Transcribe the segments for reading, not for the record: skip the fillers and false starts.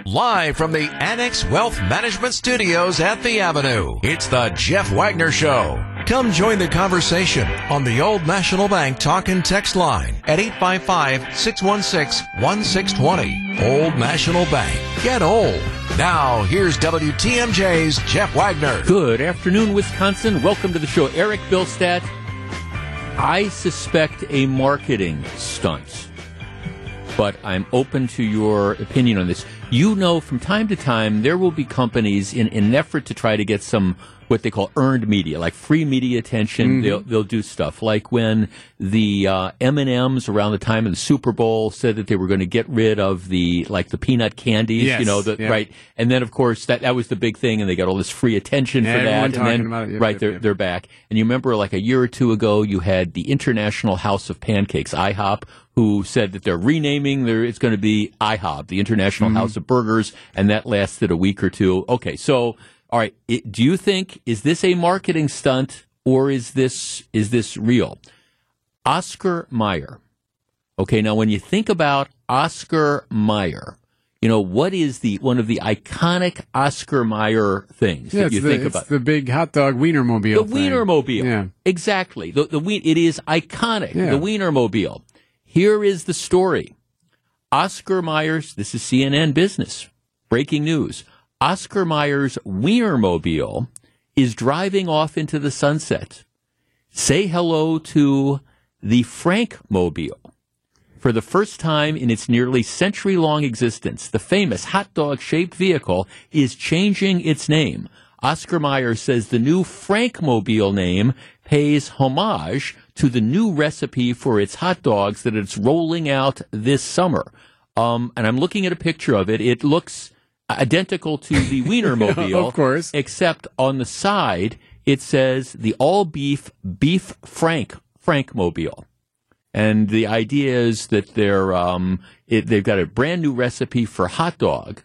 Live from the Annex Wealth Management Studios at the Avenue, it's the Jeff Wagner Show. Come join the conversation on the Old National Bank talk and text line at 855-616-1620. Old National Bank. Get old. Now, here's WTMJ's Jeff Wagner. Good afternoon, Wisconsin. Welcome to the show. Eric Bilstadt. I suspect a marketing stunt, but I'm open to your opinion on this. You know, from time to time, there will be companies in an effort to try to get some what they call earned media, like free media attention. Mm-hmm. They'll do stuff like when the M&Ms around the time of the Super Bowl said that they were going to get rid of the peanut candies, yes, right? And then of course that was the big thing, and they got all this free attention for that. And then about it. They're back. And you remember like a year or two ago, you had the International House of Pancakes, IHOP, who said that they're renaming it's going to be IHOB, the International House of Burgers, and that lasted a week or two. Okay, so all right, do you think, is this a marketing stunt or is this real? Oscar Mayer. Okay, now when you think about Oscar Mayer, you know, what is one of the iconic Oscar Mayer things that you think about? It's the big hot dog Wienermobile. The Wienermobile. Yeah. Exactly. It is iconic, the Wienermobile. Here is the story. Oscar Mayer's, this is CNN Business, breaking news. Oscar Mayer's Wienermobile is driving off into the sunset. Say hello to the Frankmobile. For the first time in its nearly century-long existence, the famous hot dog-shaped vehicle is changing its name. Oscar Mayer says the new Frankmobile name pays homage to the new recipe for its hot dogs that it's rolling out this summer. And I'm looking at a picture of it. It looks identical to the Wienermobile, of course, except on the side it says the all-beef Frankmobile. And the idea is that they've got a brand new recipe for hot dogs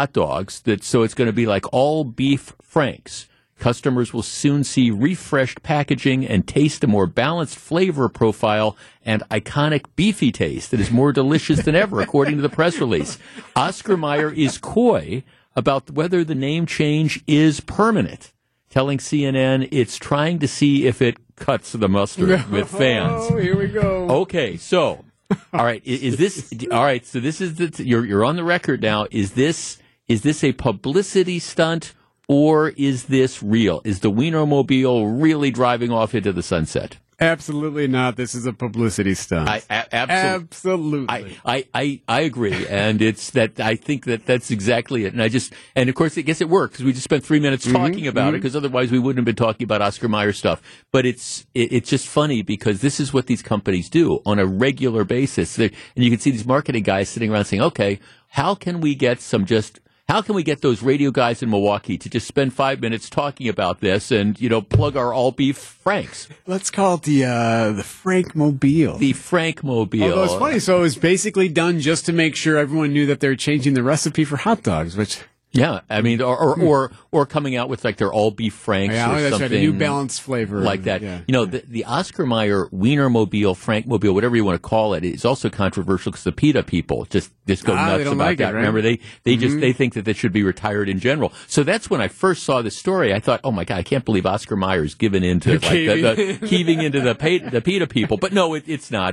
so it's going to be like all beef Franks. Customers will soon see refreshed packaging and taste a more balanced flavor profile and iconic beefy taste that is more delicious than ever, according to the press release. Oscar Mayer is coy about whether the name change is permanent, telling CNN it's trying to see if it cuts the mustard with fans. Oh, here we go. Okay, so, all right, is this, all right, so this is, you're on the record now. Is this a publicity stunt? Or is this real? Is the Wienermobile really driving off into the sunset? Absolutely not. This is a publicity stunt. Absolutely. I agree, and it's that I think that's exactly it. And of course, I guess it works because we just spent 3 minutes talking about it, because otherwise we wouldn't have been talking about Oscar Mayer stuff. But it's just funny because this is what these companies do on a regular basis, and you can see these marketing guys sitting around saying, "Okay, how can we get those radio guys in Milwaukee to just spend 5 minutes talking about this and, plug our all-beef Franks?" Let's call it the Frankmobile. The Frankmobile. Although it's funny, so it was basically done just to make sure everyone knew that they're changing the recipe for hot dogs, which... Yeah, I mean, or coming out with like their all beef Franks or that's something, right, a new balanced flavor like that. Yeah. The Oscar Mayer Wienermobile, Frankmobile, whatever you want to call it, is also controversial because the PETA people just go nuts about like that. It, right? Remember, they think that should be retired in general. So that's when I first saw this story. I thought, oh my God, I can't believe Oscar Mayer's given into the heaving into the PETA people. But no, it's not.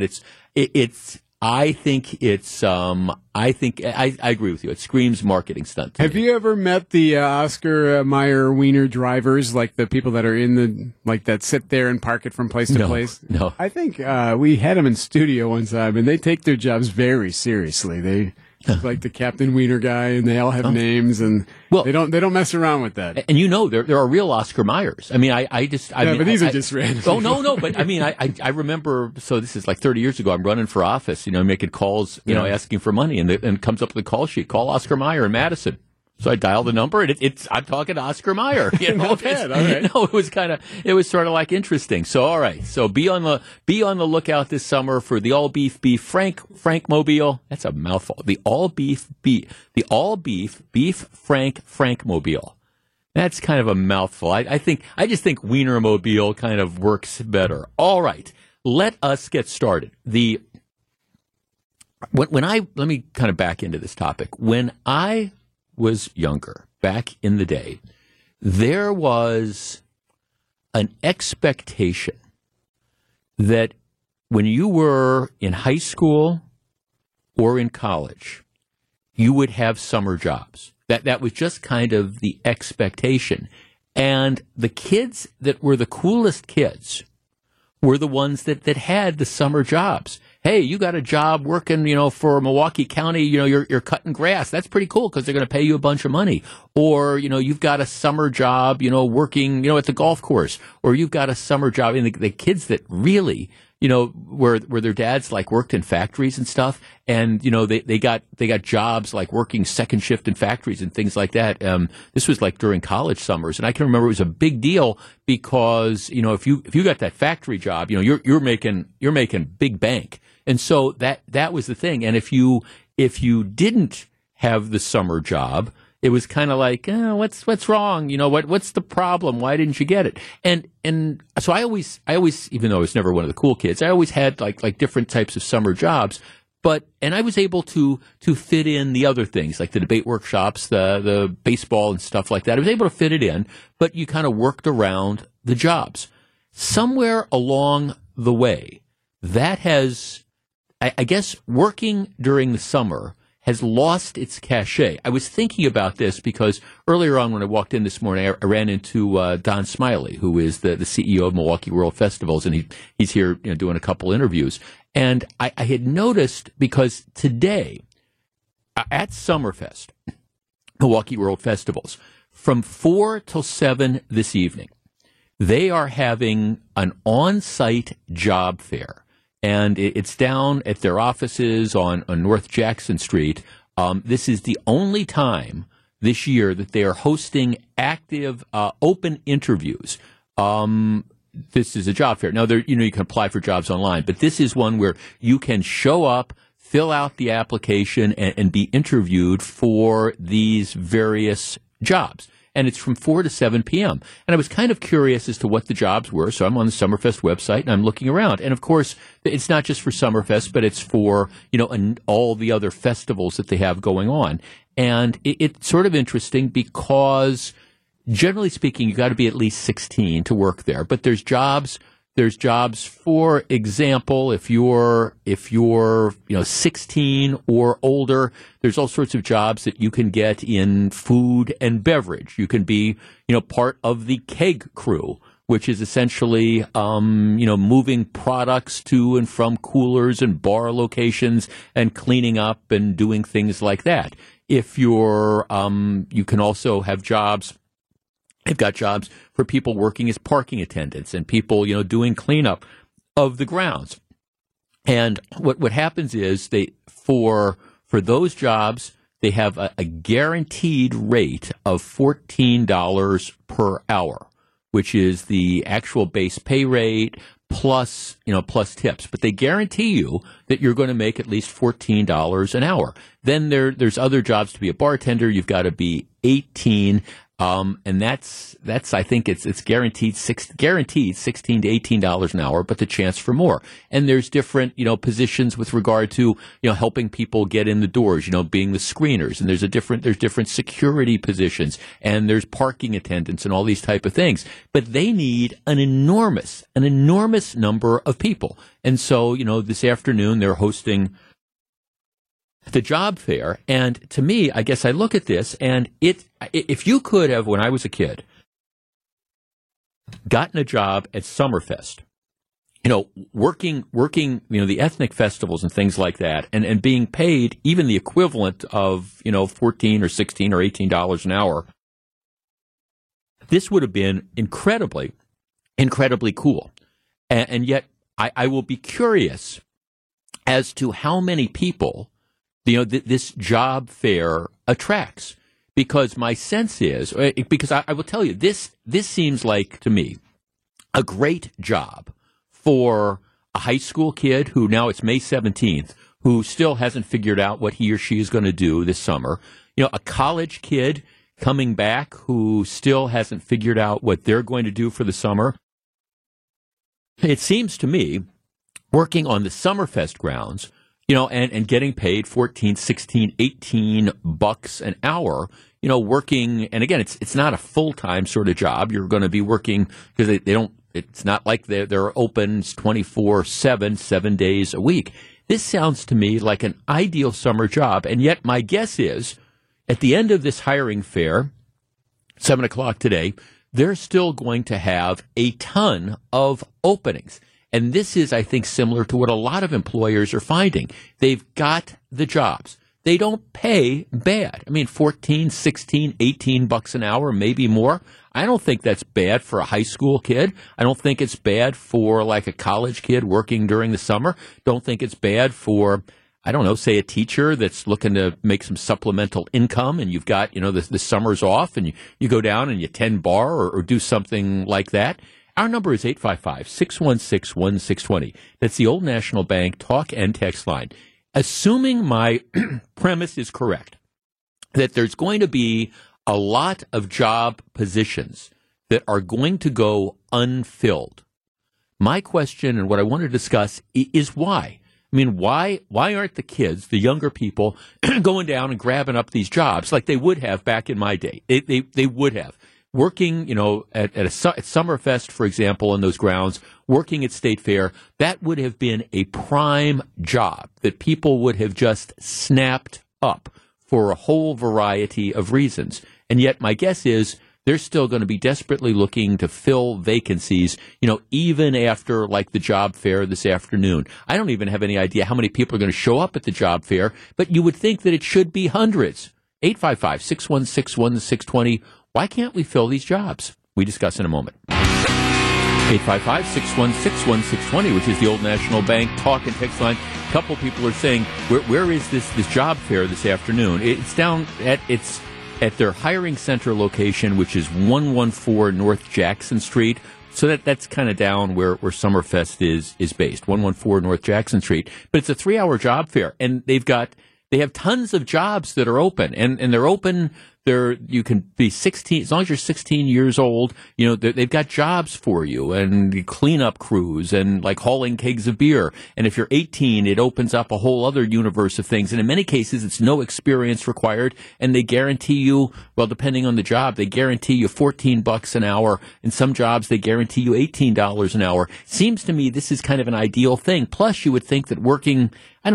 I think I agree with you. It screams marketing stunt. Have you ever met the Oscar Mayer Wiener drivers, like the people that are that sit there and park it from place to place? No. I think we had them in studio one time, and they take their jobs very seriously. They like the Captain Wiener guy, and they all have names, and they don't mess around with that. And there are real Oscar Mayers. I mean, but these are just random. Oh no, but I mean, I remember. So this is like 30 years ago. I'm running for office, making calls, asking for money, and it comes up with a call sheet. Call Oscar Mayer in Madison. So I dial the number, and I'm talking to Oscar Mayer. Not bad. All right. It was sort of like interesting. So all right, so be on the lookout this summer for the all beef Frankmobile. That's a mouthful. The all beef beef Frankmobile. That's kind of a mouthful. I just think Wienermobile kind of works better. All right, let us get started. Let me kind of back into this topic. When I was younger, back in the day, there was an expectation that when you were in high school or in college, you would have summer jobs. That was just kind of the expectation. And the kids that were the coolest kids were the ones that had the summer jobs. Hey, you got a job working, for Milwaukee County, you're cutting grass. That's pretty cool because they're going to pay you a bunch of money. Or, you've got a summer job, working, at the golf course. Or you've got a summer job. And the kids that really, where their dads like worked in factories and stuff. And, they got jobs like working second shift in factories and things like that. This was like during college summers. And I can remember it was a big deal because, if you got that factory job, you're making big bank. And so that was the thing. And if you didn't have the summer job, it was kind of like, what's wrong? What's the problem? Why didn't you get it? And so I always, even though I was never one of the cool kids, I always had like different types of summer jobs. And I was able to fit in the other things, like the debate workshops, the baseball and stuff like that. I was able to fit it in, but you kind of worked around the jobs. Somewhere along the way, that has, I guess, working during the summer has lost its cachet. I was thinking about this because earlier on when I walked in this morning, I ran into Don Smiley, who is the CEO of Milwaukee World Festivals, and he's here doing a couple interviews. And I had noticed, because today at Summerfest, Milwaukee World Festivals, from 4 till 7 this evening, they are having an on-site job fair. And it's down at their offices on North Jackson Street. This is the only time this year that they are hosting active, open interviews. This is a job fair. Now, you can apply for jobs online, but this is one where you can show up, fill out the application, and be interviewed for these various jobs. And it's from 4 to 7 p.m. And I was kind of curious as to what the jobs were, so I'm on the Summerfest website, and I'm looking around. And, of course, it's not just for Summerfest, but it's for, and all the other festivals that they have going on. And it's sort of interesting because, generally speaking, you got to be at least 16 to work there. But there's jobs, for example, if you're 16 or older, there's all sorts of jobs that you can get in food and beverage. You can be, part of the keg crew, which is essentially, moving products to and from coolers and bar locations and cleaning up and doing things like that. If you're, you can also have jobs. They've got jobs for people working as parking attendants and people, doing cleanup of the grounds. And what happens is for those jobs, they have a guaranteed rate of $14 per hour, which is the actual base pay rate plus tips. But they guarantee you that you're going to make at least $14 an hour. Then there's other jobs. To be a bartender, you've got to be 18. And that's I think it's guaranteed $16 to $18 an hour, but the chance for more. And there's different positions with regard to helping people get in the doors, being the screeners, and there's different security positions, and there's parking attendants and all these type of things. But they need an enormous number of people. And so this afternoon they're hosting the job fair. And to me, I guess I look at this, and if you could have, when I was a kid, gotten a job at Summerfest, working, the ethnic festivals and things like that, and being paid even the equivalent of, $14 or $16 or $18 an hour, this would have been incredibly cool. And yet I will be curious as to how many people this job fair attracts, because my sense is, because I will tell you, this seems like to me a great job for a high school kid who, now it's May 17th, who still hasn't figured out what he or she is going to do this summer. A college kid coming back who still hasn't figured out what they're going to do for the summer. It seems to me, working on the Summerfest grounds, and getting paid 14, 16, 18 bucks an hour, working. And again, it's not a full-time sort of job. You're going to be working because they don't, it's not like they're open 24/7, 7 days a week. This sounds to me like an ideal summer job. And yet my guess is at the end of this hiring fair, 7 o'clock today, they're still going to have a ton of openings. And this is, I think, similar to what a lot of employers are finding. They've got the jobs. They don't pay bad. I mean, 14, 16, 18 bucks an hour, maybe more. I don't think that's bad for a high school kid. I don't think it's bad for like a college kid working during the summer. Don't think it's bad for, I don't know, say a teacher that's looking to make some supplemental income and you've got, the summer's off and you go down and you tend bar or do something like that. Our number is 855-616-1620. That's the Old National Bank talk and text line. Assuming my premise is correct, that there's going to be a lot of job positions that are going to go unfilled. My question and what I want to discuss is why. I mean, why aren't the kids, the younger people, going down and grabbing up these jobs like they would have back in my day? They would have. Working, at Summerfest, for example, on those grounds, working at State Fair, that would have been a prime job that people would have just snapped up for a whole variety of reasons. And yet my guess is they're still going to be desperately looking to fill vacancies, even after like the job fair this afternoon. I don't even have any idea how many people are going to show up at the job fair, but you would think that it should be hundreds. 855-616-1620. Why can't we fill these jobs? We discuss in a moment. 855-616-1620, which is the Old National Bank talk and text line. A couple people are saying, where is this job fair this afternoon? It's down at their hiring center location, which is 114 North Jackson Street. So that's kind of down where Summerfest is based, 114 North Jackson Street. But it's a 3-hour job fair, and they have tons of jobs that are open, and they're open. You can be 16, as long as you're 16 years old, they've got jobs for you and cleanup crews and like hauling kegs of beer. And if you're 18, it opens up a whole other universe of things. And in many cases, it's no experience required. And they guarantee you, well, depending on the job, they guarantee you 14 bucks an hour. In some jobs, they guarantee you $18 an hour. Seems to me this is kind of an ideal thing. Plus, you would think that working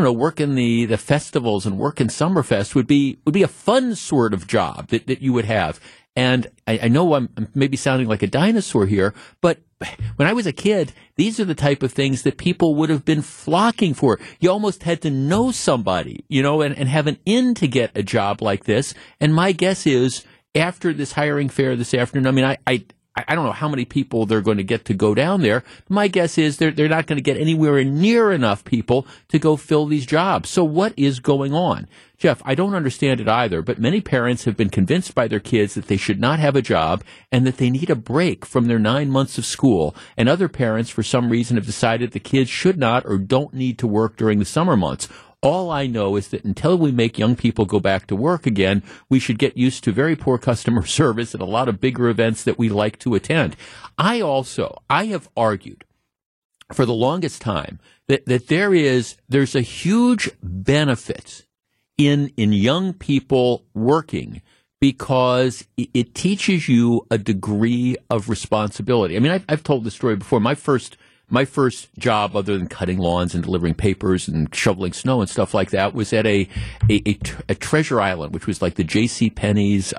the festivals and working Summerfest would be a fun sort of job that you would have. And I know I'm maybe sounding like a dinosaur here, but when I was a kid, these are the type of things that people would have been flocking for. You almost had to know somebody, and have an in to get a job like this. And my guess is after this hiring fair this afternoon, I mean, I don't know how many people they're going to get to go down there. My guess is they're not going to get anywhere near enough people to go fill these jobs. So what is going on? Jeff, I don't understand it either, but many parents have been convinced by their kids that they should not have a job and that they need a break from their 9 months of school. And other parents, for some reason, have decided the kids should not or don't need to work during the summer months. All I know is that until we make young people go back to work again, we should get used to very poor customer service at a lot of bigger events that we like to attend. I have argued for the longest time that there's a huge benefit in young people working because it teaches you a degree of responsibility. I mean, I've told this story before. My first job, other than cutting lawns and delivering papers and shoveling snow and stuff like that, was at a Treasure Island, which was like the J.C. Penney's,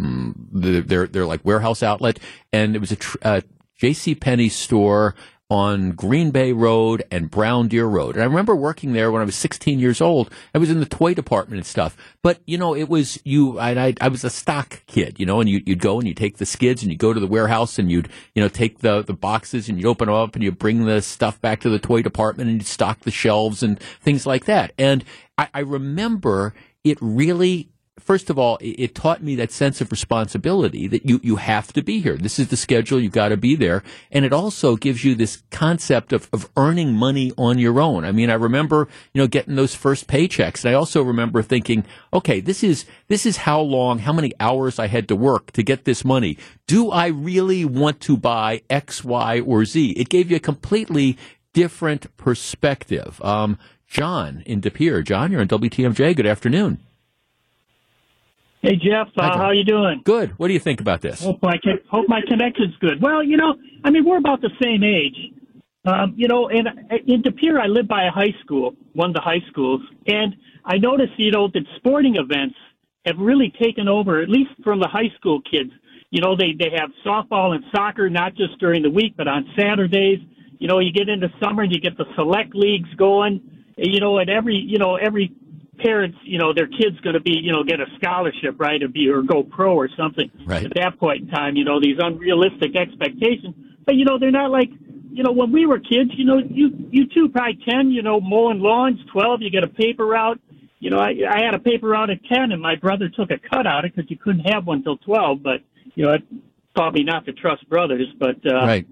their like warehouse outlet, and it was a J.C. Penney store on Green Bay Road and Brown Deer Road. And I remember working there when I was 16 years old. I was in the toy department and stuff. But, it was I was a stock kid, and you'd go and you'd take the skids and you'd go to the warehouse and you'd, take the boxes and you'd open them up and you'd bring the stuff back to the toy department and you'd stock the shelves and things like that. And I remember it really, first of all, it taught me that sense of responsibility that you have to be here. This is the schedule. You've got to be there. And it also gives you this concept of earning money on your own. I mean, I remember, getting those first paychecks. And I also remember thinking, okay, this is how many hours I had to work to get this money. Do I really want to buy X, Y, or Z? It gave you a completely different perspective. John in De Pere. John, you're on WTMJ. Good afternoon. Hey, Jeff. How you doing? Good. What do you think about this? Hope my connection's good. Well, we're about the same age. And in De Pere, I live by a high school, one of the high schools, and I noticed, that sporting events have really taken over, at least from the high school kids. They have softball and soccer, not just during the week, but on Saturdays. You get into summer and you get the select leagues going. And every parents, their kid's going to be, get a scholarship, right, or go pro or something. Right. At that point in time, these unrealistic expectations. But, they're not like, when we were kids, you too, probably 10, mowing lawns, 12, you get a paper route. I had a paper route at 10, and my brother took a cut out of it because you couldn't have one till 12. But, it taught me not to trust brothers. But, right.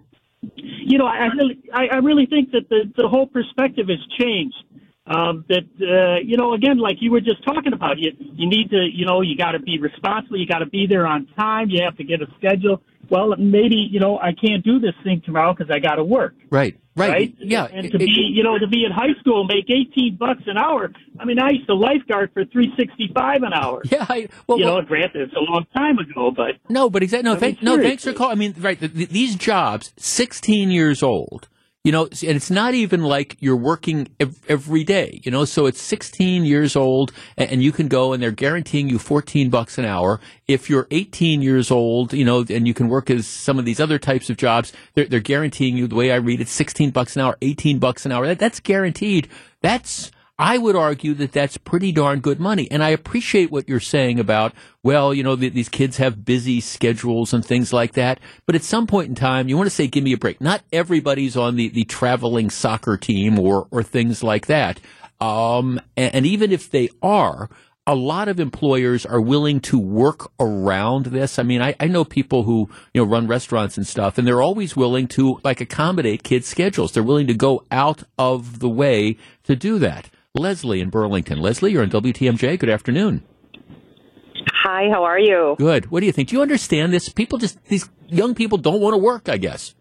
I really think that the whole perspective has changed. Again, like you were just talking about, you need to, you got to be responsible. You got to be there on time. You have to get a schedule. Well, maybe, I can't do this thing tomorrow because I got to work. Right. Yeah. And to be in high school, make $18 an hour. I mean, I used to lifeguard for $3.65 an hour. Yeah. Granted, it's a long time ago, but. No, but exactly. Thanks for calling. I mean, right. These jobs, 16 years old. And it's not even like you're working every day, so it's 16 years old and you can go and they're guaranteeing you $14 an hour. If you're 18 years old, and you can work as some of these other types of jobs, they're guaranteeing you, the way I read it, $16 an hour, $18 an hour. That's guaranteed. I would argue that that's pretty darn good money. And I appreciate what you're saying about, these kids have busy schedules and things like that. But at some point in time, you want to say, give me a break. Not everybody's on the traveling soccer team or things like that. And even if they are, a lot of employers are willing to work around this. I mean, I know people who, run restaurants and stuff, and they're always willing to, accommodate kids' schedules. They're willing to go out of the way to do that. Leslie in Burlington. Leslie, you're on WTMJ. Good afternoon. Hi, how are you? Good. What do you think? Do you understand this? These young people don't want to work, I guess.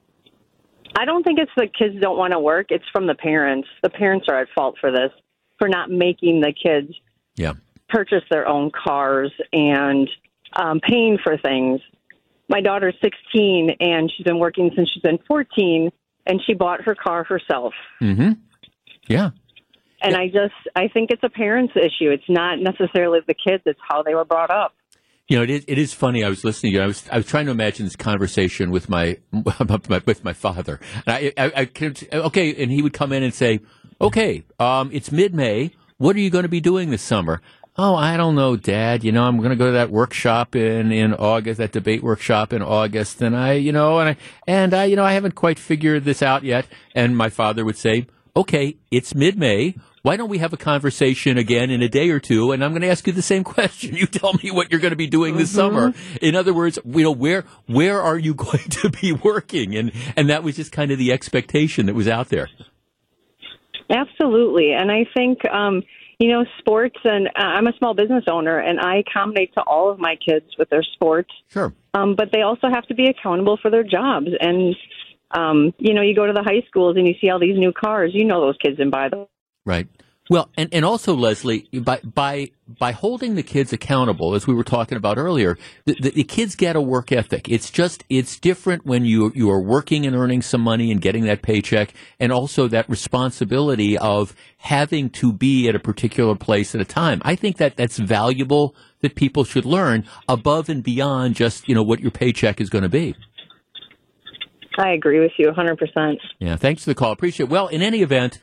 I don't think it's the kids don't want to work. It's from the parents. The parents are at fault for this, for not making the kids purchase their own cars and paying for things. My daughter's 16, and she's been working since she's been 14, and she bought her car herself. Mm-hmm. Yeah. And I think it's a parent's issue. It's not necessarily the kids. It's how they were brought up. It is funny. I was listening to you. I was trying to imagine this conversation with my father. And and he would come in and say, okay, it's mid-May. What are you going to be doing this summer? Oh, I don't know, Dad. I'm going to go to that workshop in August, that debate workshop in August. And I haven't quite figured this out yet. And my father would say, okay, it's mid-May. Why don't we have a conversation again in a day or two? And I'm going to ask you the same question. You tell me what you're going to be doing this summer. In other words, where are you going to be working? And that was just kind of the expectation that was out there. Absolutely. And I think, sports, and I'm a small business owner, and I accommodate to all of my kids with their sports. Sure. But they also have to be accountable for their jobs. And, you go to the high schools and you see all these new cars. Those kids didn't buy them. Right. Well, and also, Leslie, by holding the kids accountable, as we were talking about earlier, the kids get a work ethic. It's different when you are working and earning some money and getting that paycheck, and also that responsibility of having to be at a particular place at a time. I think that's valuable, that people should learn above and beyond just, what your paycheck is going to be. I agree with you 100%. Yeah, thanks for the call. Appreciate it. Well, in any event,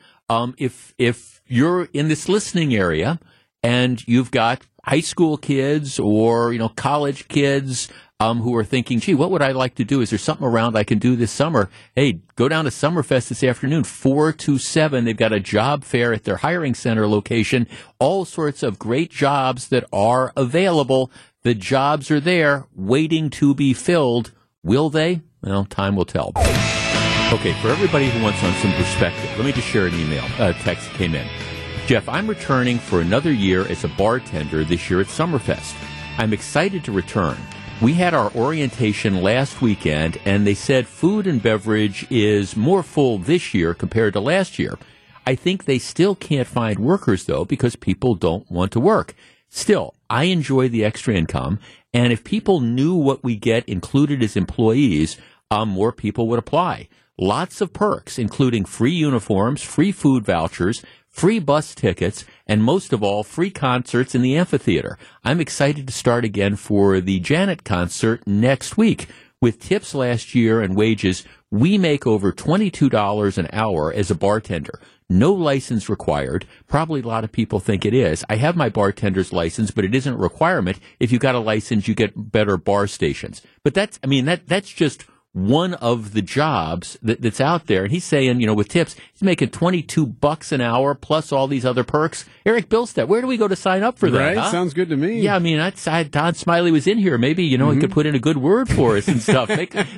if you're in this listening area and you've got high school kids or, college kids who are thinking, gee, what would I like to do? Is there something around I can do this summer? Hey, go down to Summerfest this afternoon, 4 to 7. They've got a job fair at their hiring center location, all sorts of great jobs that are available. The jobs are there waiting to be filled. Will they? Well, time will tell. Okay, for everybody who wants some perspective, let me just share an text came in. Jeff, I'm returning for another year as a bartender this year at Summerfest. I'm excited to return. We had our orientation last weekend, and they said food and beverage is more full this year compared to last year. I think they still can't find workers, though, because people don't want to work. Still, I enjoy the extra income, and if people knew what we get included as employees, more people would apply. Lots of perks, including free uniforms, free food vouchers, free bus tickets, and most of all, free concerts in the amphitheater. I'm excited to start again for the Janet concert next week. With tips last year and wages, we make over $22 an hour as a bartender. No license required. Probably a lot of people think it is. I have my bartender's license, but it isn't a requirement. If you got a license, you get better bar stations. But that's just one of the jobs that's out there. And he's saying, with tips, he's making $22 an hour plus all ththese other perks. Eric Bilstead, where do we go to sign up for that? Right, huh? Sounds good to me. Yeah, Don Smiley was in here. Maybe, he could put in a good word for us and stuff.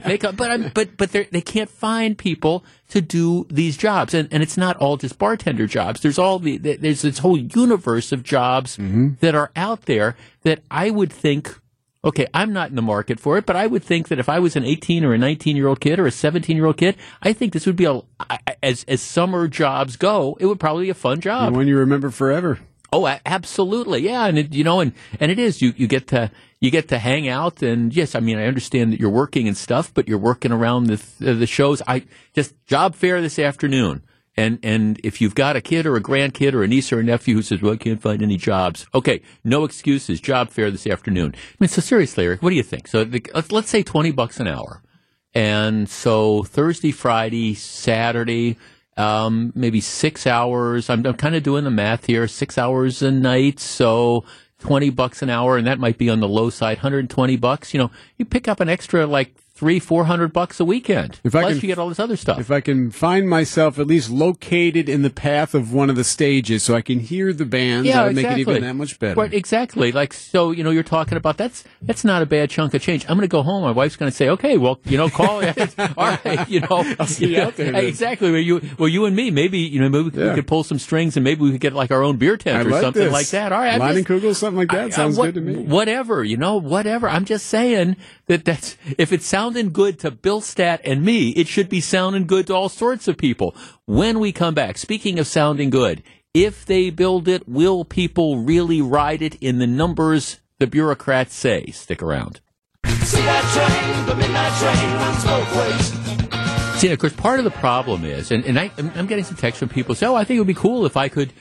But they can't find people to do these jobs. And it's not all just bartender jobs. There's this whole universe of jobs that are out there that I would think, okay, I'm not in the market for it, but I would think that if I was an 18 or a 19-year-old kid or a 17-year-old kid, I think this would be as summer jobs go, it would probably be a fun job. And one you remember forever. Oh, absolutely, yeah, and it is. You get to hang out, and yes, I understand that you're working and stuff, but you're working around the shows. Just job fair this afternoon. And if you've got a kid or a grandkid or a niece or a nephew who says, well, I can't find any jobs. Okay, no excuses. Job fair this afternoon. So seriously, Eric, what do you think? So let's say $20 an hour. And so Thursday, Friday, Saturday, maybe 6 hours. I'm kind of doing the math here, 6 hours a night. So $20 an hour, and that might be on the low side, $120. You pick up an extra $300-400 a weekend. Plus, you get all this other stuff. If I can find myself at least located in the path of one of the stages, so I can hear the bands, that would make it even that much better. Right, exactly. You're talking about that's not a bad chunk of change. I'm going to go home. My wife's going to say, "Okay, well, call it. All right, I'll see you out there. Exactly. You and me, maybe we could pull some strings and maybe we could get our own beer tent or something like that. All right, Leinenkugel, something like that sounds good to me. Whatever, whatever. I'm just saying that's if it sounds good to Bilstead and me, it should be sounding good to all sorts of people. When we come back, speaking of sounding good, if they build it, will people really ride it in the numbers the bureaucrats say? Stick around. See that train, the midnight train runs both ways. See, of course, part of the problem is, and I'm getting some texts from people say, I think it would be cool if I could,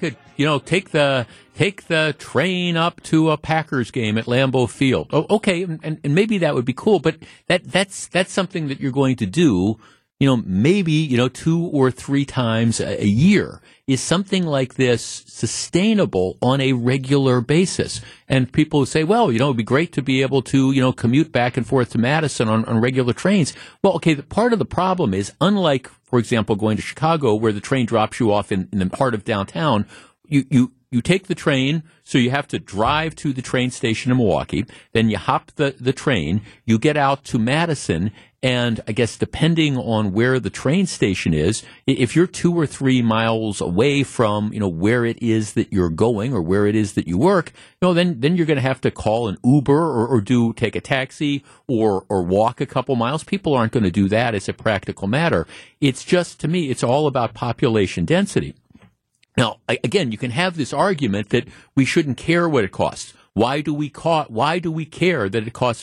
take the train up to a Packers game at Lambeau Field. Oh, okay, and maybe that would be cool, but that's something that you're going to do, maybe 2 or 3 times a year. Is something like this sustainable on a regular basis? And people say, well, it would be great to be able to, commute back and forth to Madison on regular trains. Well, okay, part of the problem is, unlike, for example, going to Chicago where the train drops you off in the heart of downtown, you take the train, so you have to drive to the train station in Milwaukee, then you hop the train, you get out to Madison, and I guess depending on where the train station is, if you're 2 or 3 miles away from, where it is that you're going or where it is that you work, then you're going to have to call an Uber or take a taxi or walk a couple miles. People aren't going to do that as a practical matter. It's just, to me, it's all about population density. Now, again, you can have this argument that we shouldn't care what it costs. Why do we care that it costs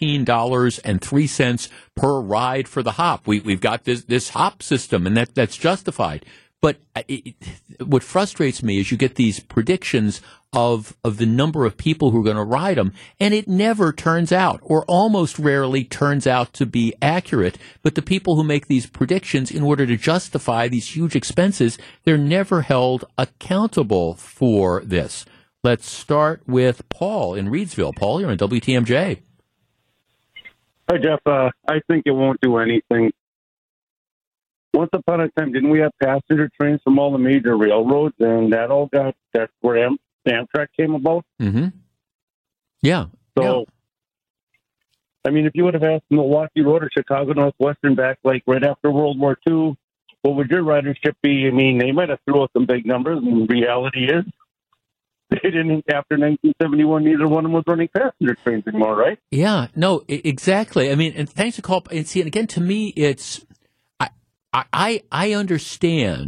$15.03 per ride for the hop? We've got this hop system, and that's justified. But what frustrates me is you get these predictions of the number of people who are going to ride them, and it never turns out, or almost rarely turns out to be accurate. But the people who make these predictions in order to justify these huge expenses, they're never held accountable for this. Let's start with Paul in Reedsville. Paul, you're on WTMJ. Hi, Jeff. I think it won't do anything. Once upon a time, didn't we have passenger trains from all the major railroads, and that's where Amtrak came about? Mm-hmm. Yeah. So, yeah. If you would have asked Milwaukee Road or Chicago Northwestern back, right after World War II, what would your ridership be? They might have threw out some big numbers, and the reality is, they didn't, after 1971, neither one of them was running passenger trains anymore, right? Yeah, no, exactly. And thanks for calling. And again, to me, it's, I understand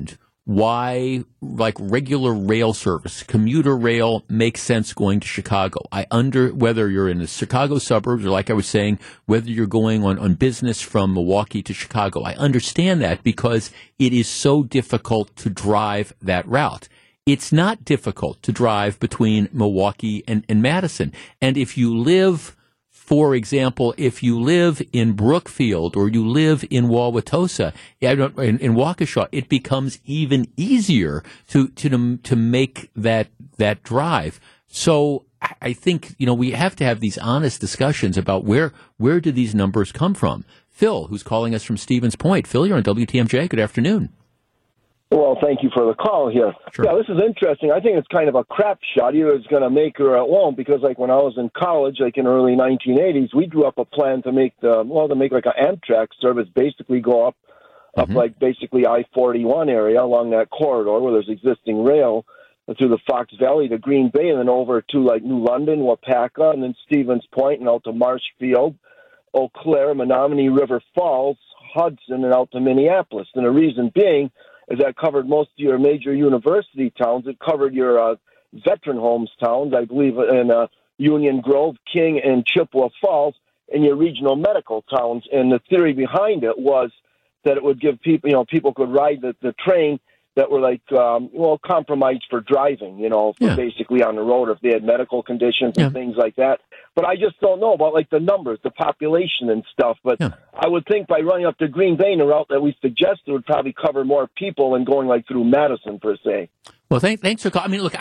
why, like, regular rail service, commuter rail makes sense going to Chicago. Whether you're in the Chicago suburbs or, like I was saying, whether you're going on business from Milwaukee to Chicago. I understand that because it is so difficult to drive that route. It's not difficult to drive between Milwaukee and Madison. And if you live, for example, if you live in Brookfield or you live in Wauwatosa, in Waukesha, it becomes even easier to make that drive. So I think, we have to have these honest discussions about where do these numbers come from. Phil, who's calling us from Stevens Point. Phil, you're on WTMJ. Good afternoon. Well, thank you for the call here. Sure. Yeah, this is interesting. I think it's kind of a crap shot. Either it's going to make or it won't, because like when I was in college, like in early 1980s, we drew up a plan to make like an Amtrak service basically go up like basically I-41 area along that corridor where there's existing rail through the Fox Valley to Green Bay and then over to like New London, Wapaka, and then Stevens Point and out to Marshfield, Eau Claire, Menominee River Falls, Hudson, and out to Minneapolis. And the reason being is that covered most of your major university towns. It covered your veteran homes towns, I believe, in Union Grove, King, and Chippewa Falls, and your regional medical towns. And the theory behind it was that it would give people, people could ride the train that were like, compromised for driving, basically on the road if they had medical conditions and things like that. But I just don't know about like the numbers, the population and stuff. But I would think by running up to Green Bay in the route that we suggested would probably cover more people than going like through Madison per se. Well, thanks for calling. I mean, look,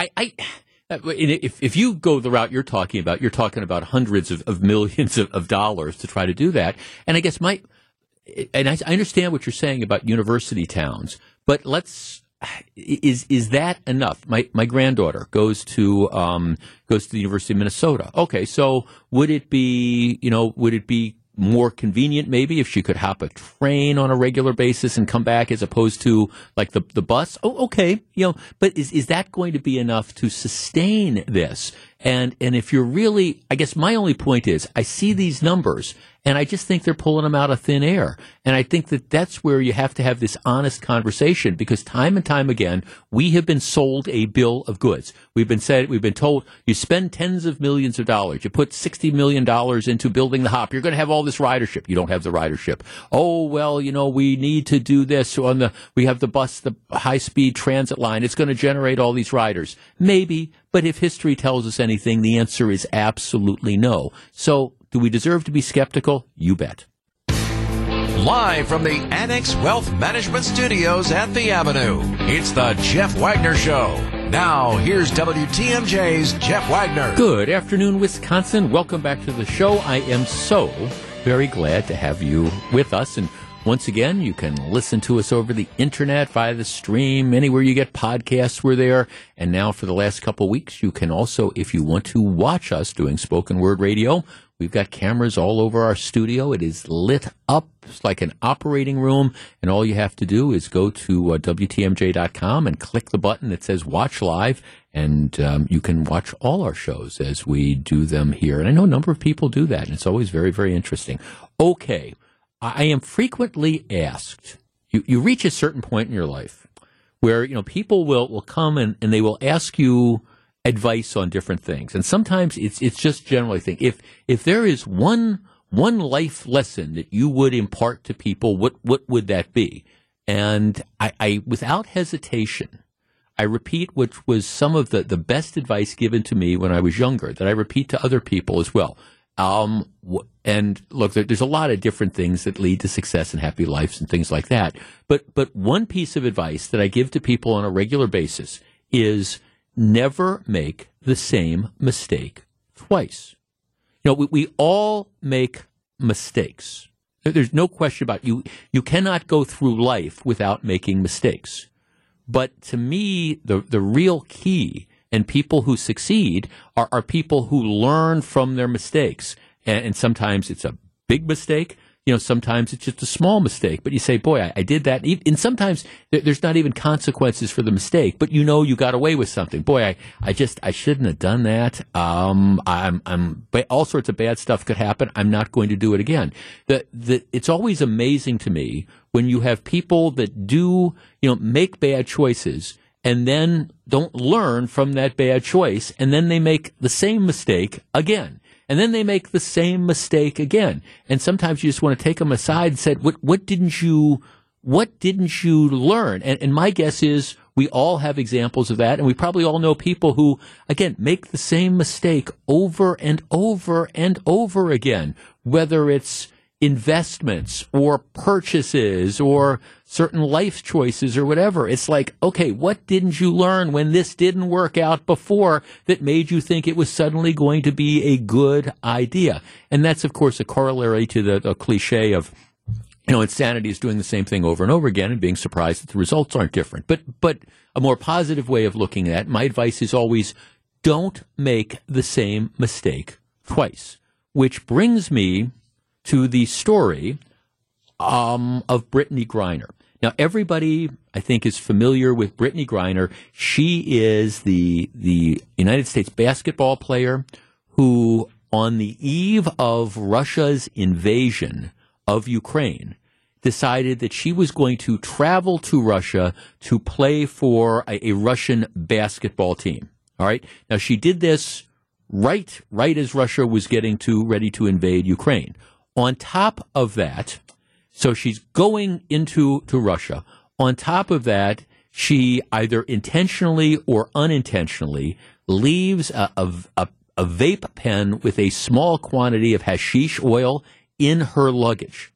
if you go the route you're talking about hundreds of millions of dollars to try to do that. And I guess I understand what you're saying about university towns, but is that enough? My granddaughter goes to the University of Minnesota. Okay, so would it be more convenient maybe if she could hop a train on a regular basis and come back as opposed to like the bus? Oh, okay, but is that going to be enough to sustain this? And if you're really, I guess my only point is I see these numbers and I just think they're pulling them out of thin air. And I think that's where you have to have this honest conversation, because time and time again, we have been sold a bill of goods. We've been told you spend tens of millions of dollars. You put $60 million into building the hop. You're going to have all this ridership. You don't have the ridership. Oh, well, we need to do this we have the bus, the high speed transit line. It's going to generate all these riders. Maybe. But if history tells us anything, the answer is absolutely no. So do we deserve to be skeptical? You bet. Live from the Annex Wealth Management Studios at the Avenue, it's the Jeff Wagner Show. Now, here's WTMJ's Jeff Wagner. Good afternoon, Wisconsin. Welcome back to the show. I am so very glad to have you with us. And once again, you can listen to us over the internet, via the stream, anywhere you get podcasts, we're there. And now for the last couple of weeks, you can also, if you want to watch us doing spoken word radio, we've got cameras all over our studio. It is lit up. It's like an operating room. And all you have to do is go to WTMJ.com and click the button that says Watch Live. And you can watch all our shows as we do them here. And I know a number of people do that. And it's always very, very interesting. Okay. I am frequently asked, you reach a certain point in your life where, people will come and they will ask you advice on different things. And sometimes it's just generally think, if there is one life lesson that you would impart to people, what would that be? And I without hesitation, I repeat what was some of the best advice given to me when I was younger, that I repeat to other people as well. And look, there's a lot of different things that lead to success and happy lives and things like that. But one piece of advice that I give to people on a regular basis is never make the same mistake twice. We all make mistakes. There's no question about it. You cannot go through life without making mistakes. But to me, the real key, and people who succeed are people who learn from their mistakes. And sometimes it's a big mistake. sometimes it's just a small mistake, but you say, boy, I did that. And sometimes there's not even consequences for the mistake, but you got away with something. Boy, I shouldn't have done that. All sorts of bad stuff could happen. I'm not going to do it again. It's always amazing to me when you have people that do, make bad choices and then don't learn from that bad choice, and then they make the same mistake again. And then they make the same mistake again. And sometimes you just want to take them aside and say, what didn't you learn? And my guess is we all have examples of that. And we probably all know people who, again, make the same mistake over and over and over again, whether it's investments or purchases or certain life choices or whatever. It's like, okay, what didn't you learn when this didn't work out before that made you think it was suddenly going to be a good idea? And that's, of course, a corollary to the cliche of, insanity is doing the same thing over and over again and being surprised that the results aren't different. But a more positive way of looking at it, my advice is always don't make the same mistake twice, which brings me to the story of Brittany Griner. Now, everybody, I think, is familiar with Brittany Griner. She is the United States basketball player who, on the eve of Russia's invasion of Ukraine, decided that she was going to travel to Russia to play for a Russian basketball team. All right? Now, she did this right as Russia was getting ready to invade Ukraine. On top of that, so she's going into Russia. On top of that, she either intentionally or unintentionally leaves a vape pen with a small quantity of hashish oil in her luggage.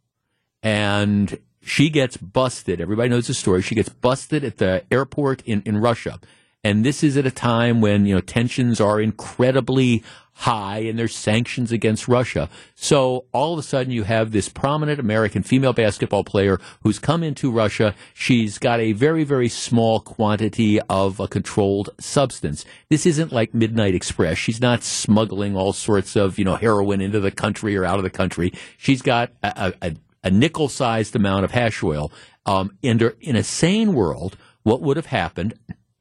And she gets busted. Everybody knows the story. She gets busted at the airport in Russia. And this is at a time when, tensions are incredibly high and there's sanctions against Russia. So all of a sudden you have this prominent American female basketball player who's come into Russia. She's got a very, very small quantity of a controlled substance. This isn't like Midnight Express. She's not smuggling all sorts of, heroin into the country or out of the country. She's got a nickel-sized amount of hash oil. In a sane world, what would have happened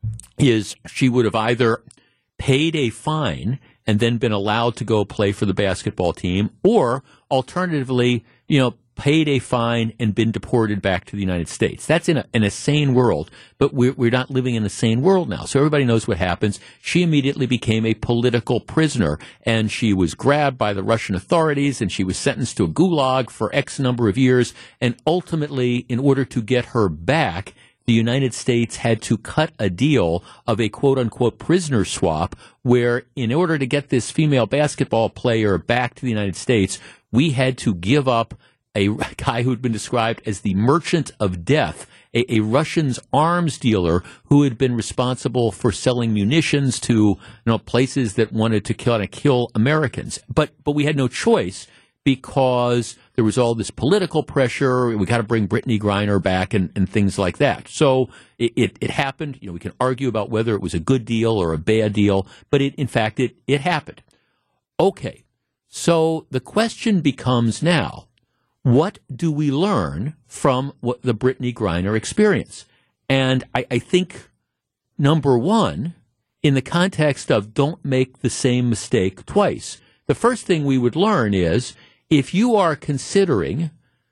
is she would have either paid a fine and then been allowed to go play for the basketball team, or alternatively, paid a fine and been deported back to the United States. That's in a sane world, but we're not living in a sane world now. So everybody knows what happens. She immediately became a political prisoner, and she was grabbed by the Russian authorities, and she was sentenced to a gulag for X number of years, and ultimately, in order to get her back, the United States had to cut a deal of a quote-unquote prisoner swap where in order to get this female basketball player back to the United States, we had to give up a guy who had been described as the merchant of death, a Russian's arms dealer who had been responsible for selling munitions to places that wanted to kill Americans. But we had no choice because there was all this political pressure. We got to bring Brittany Griner back and things like that. So it happened. We can argue about whether it was a good deal or a bad deal, but in fact, it happened. Okay. So the question becomes now, what do we learn from what the Brittany Griner experience? And I think, number one, in the context of don't make the same mistake twice, the first thing we would learn is if you are considering,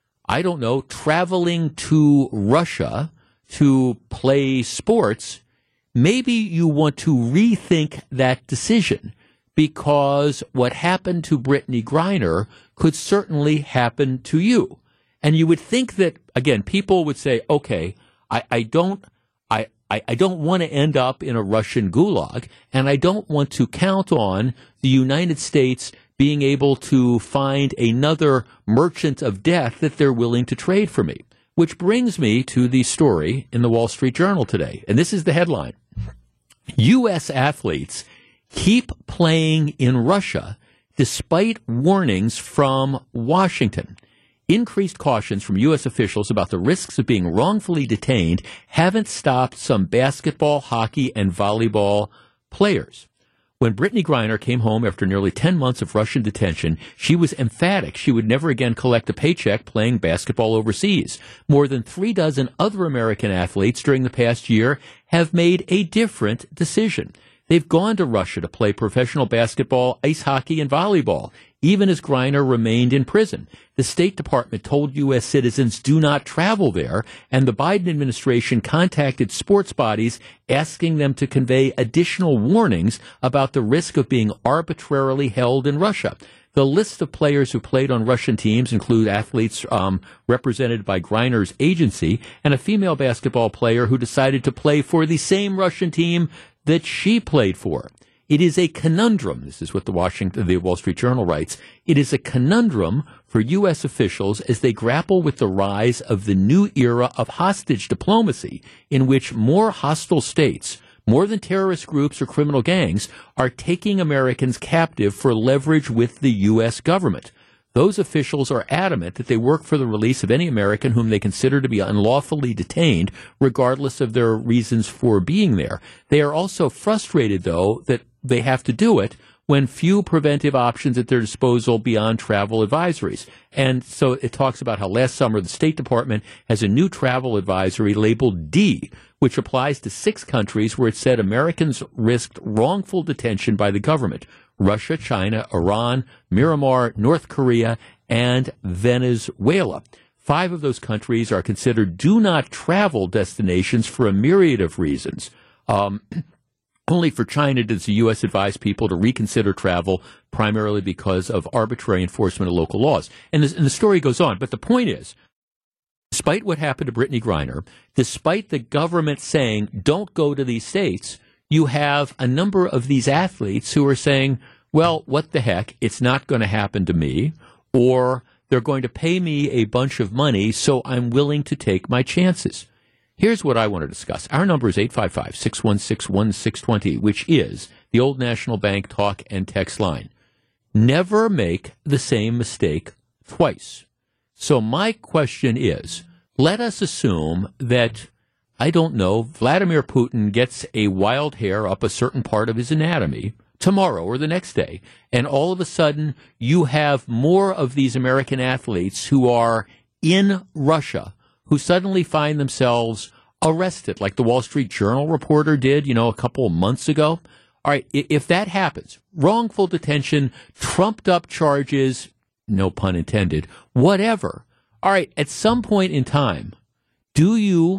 traveling to Russia to play sports, maybe you want to rethink that decision because what happened to Brittany Griner could certainly happen to you. And you would think that, again, people would say, okay, I don't want to end up in a Russian gulag, and I don't want to count on the United States being able to find another merchant of death that they're willing to trade for me. Which brings me to the story in the Wall Street Journal today. And this is the headline. U.S. athletes keep playing in Russia despite warnings from Washington. Increased cautions from U.S. officials about the risks of being wrongfully detained haven't stopped some basketball, hockey, and volleyball players. When Brittany Griner came home after nearly 10 months of Russian detention, she was emphatic she would never again collect a paycheck playing basketball overseas. More than 36 other American athletes during the past year have made a different decision. They've gone to Russia to play professional basketball, ice hockey, and volleyball, even as Griner remained in prison. The State Department told U.S. citizens do not travel there, and the Biden administration contacted sports bodies asking them to convey additional warnings about the risk of being arbitrarily held in Russia. The list of players who played on Russian teams include athletes represented by Griner's agency and a female basketball player who decided to play for the same Russian team that she played for. It is a conundrum. This is what the Wall Street Journal writes. It is a conundrum for U.S. officials as they grapple with the rise of the new era of hostage diplomacy, in which more hostile states, more than terrorist groups or criminal gangs, are taking Americans captive for leverage with the U.S. government. Those officials are adamant that they work for the release of any American whom they consider to be unlawfully detained, regardless of their reasons for being there. They are also frustrated, though, that they have to do it when few preventive options at their disposal beyond travel advisories. And so it talks about how last summer the State Department has a new travel advisory labeled D, which applies to 6 countries where it said Americans risked wrongful detention by the government: Russia, China, Iran, Myanmar, North Korea, and Venezuela. 5 of those countries are considered do not travel destinations for a myriad of reasons. Only for China does the U.S. advise people to reconsider travel, primarily because of arbitrary enforcement of local laws. And the story goes on. But the point is, despite what happened to Brittany Griner, despite the government saying, don't go to these states, you have a number of these athletes who are saying, well, what the heck, it's not going to happen to me, or they're going to pay me a bunch of money, so I'm willing to take my chances. Here's what I want to discuss. Our number is 855-616-1620, which is the Old National Bank talk and text line. Never make the same mistake twice. So my question is, let us assume that, I don't know, Vladimir Putin gets a wild hair up a certain part of his anatomy tomorrow or the next day, and all of a sudden you have more of these American athletes who are in Russia who suddenly find themselves arrested, like the Wall Street Journal reporter did, a couple of months ago. All right, if that happens, wrongful detention, trumped up charges, no pun intended, whatever. All right, at some point in time, do you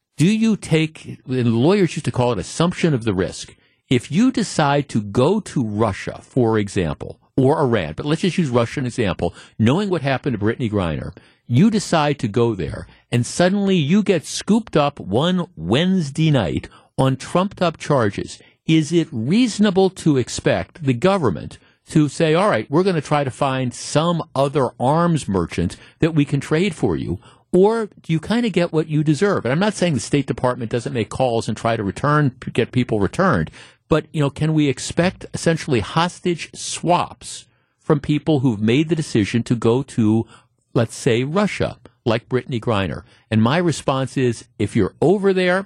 take, and lawyers used to call it assumption of the risk. If you decide to go to Russia, for example, or Iran, but let's just use Russia as an example, knowing what happened to Brittany Griner, you decide to go there, and suddenly you get scooped up one Wednesday night on trumped-up charges. Is it reasonable to expect the government to say, all right, we're going to try to find some other arms merchant that we can trade for you? Or do you kind of get what you deserve? And I'm not saying the State Department doesn't make calls and try to get people returned, but, can we expect essentially hostage swaps from people who've made the decision to go to, let's say, Russia, like Brittany Griner? And my response is, if you're over there,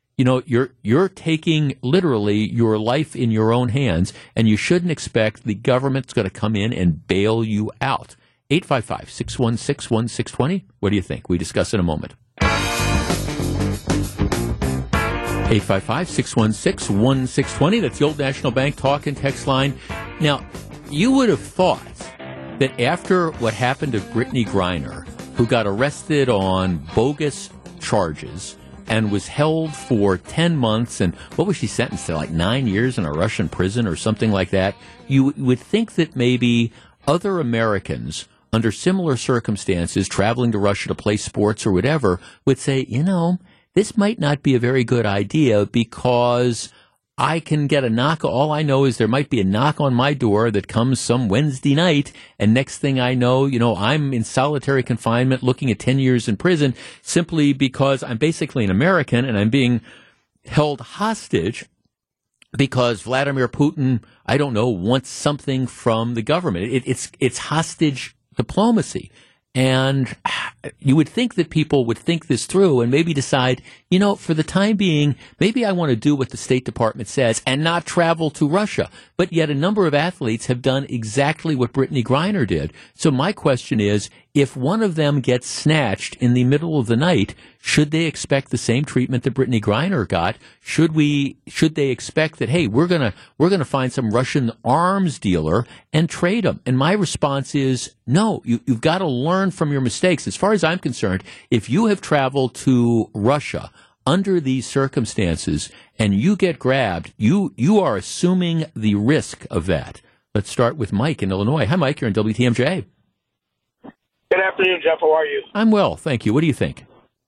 you're taking literally your life in your own hands, and you shouldn't expect the government's going to come in and bail you out. 855-616-1620. What do you think? We discuss in a moment. 855-616-1620. That's the Old National Bank talk and text line. Now, you would have thought that after what happened to Brittany Griner, who got arrested on bogus charges and was held for 10 months, and what was she sentenced to, like 9 years in a Russian prison or something like that, you would think that maybe other Americans under similar circumstances traveling to Russia to play sports or whatever would say, this might not be a very good idea because I can get a knock. All I know is there might be a knock on my door that comes some Wednesday night, and next thing I know, I'm in solitary confinement looking at 10 years in prison simply because I'm basically an American and I'm being held hostage because Vladimir Putin, I don't know, wants something from the government. It's hostage diplomacy. And you would think that people would think this through and maybe decide, for the time being, maybe I want to do what the State Department says and not travel to Russia. But yet a number of athletes have done exactly what Brittany Griner did. So my question is, if one of them gets snatched in the middle of the night, should they expect the same treatment that Brittany Griner got? Should they expect that, hey, we're gonna find some Russian arms dealer and trade them? And my response is no. You've got to learn from your mistakes. As far as I'm concerned, if you have traveled to Russia under these circumstances and you get grabbed, you are assuming the risk of that. Let's start with Mike in Illinois. Hi, Mike. You're in WTMJ. Good afternoon, Jeff. How are you? I'm well, thank you. What do you think?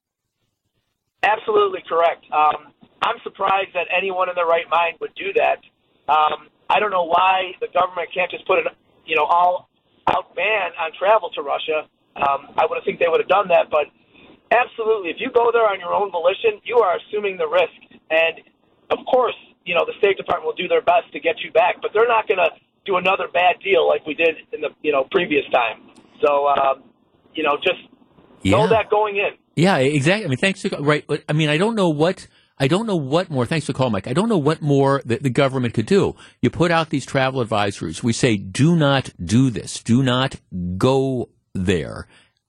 Absolutely correct. I'm surprised that anyone in their right mind would do that. I don't know why the government can't just put an all-out ban on travel to Russia. I would think they would have done that, but absolutely, if you go there on your own volition, you are assuming the risk. And, of course, the State Department will do their best to get you back, but they're not going to do another bad deal like we did in the previous time. So, just know that going in. Yeah, exactly. I mean, thanks to right. I mean, I don't know what more. Thanks for calling, Mike. I don't know what more that the government could do. You put out these travel advisories. We say, do not do this. Do not go there.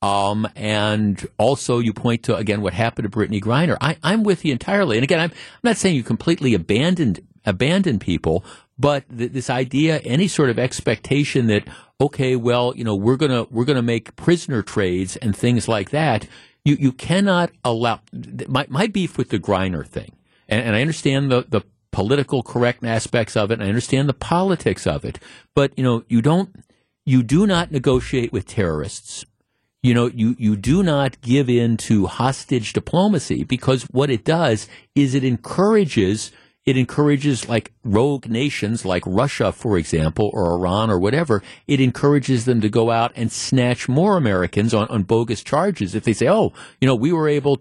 And also you point to, again, what happened to Brittany Griner. I'm with you entirely. And again, I'm not saying you completely abandon people, but this idea, any sort of expectation that, okay, well, we're gonna make prisoner trades and things like that. You cannot allow. My beef with the Griner thing, and I understand the political correct aspects of it, and I understand the politics of it, but you do not negotiate with terrorists. You do not give in to hostage diplomacy, because what it does is it encourages like rogue nations like Russia, for example, or Iran or whatever. It encourages them to go out and snatch more Americans on bogus charges. If they say, we were able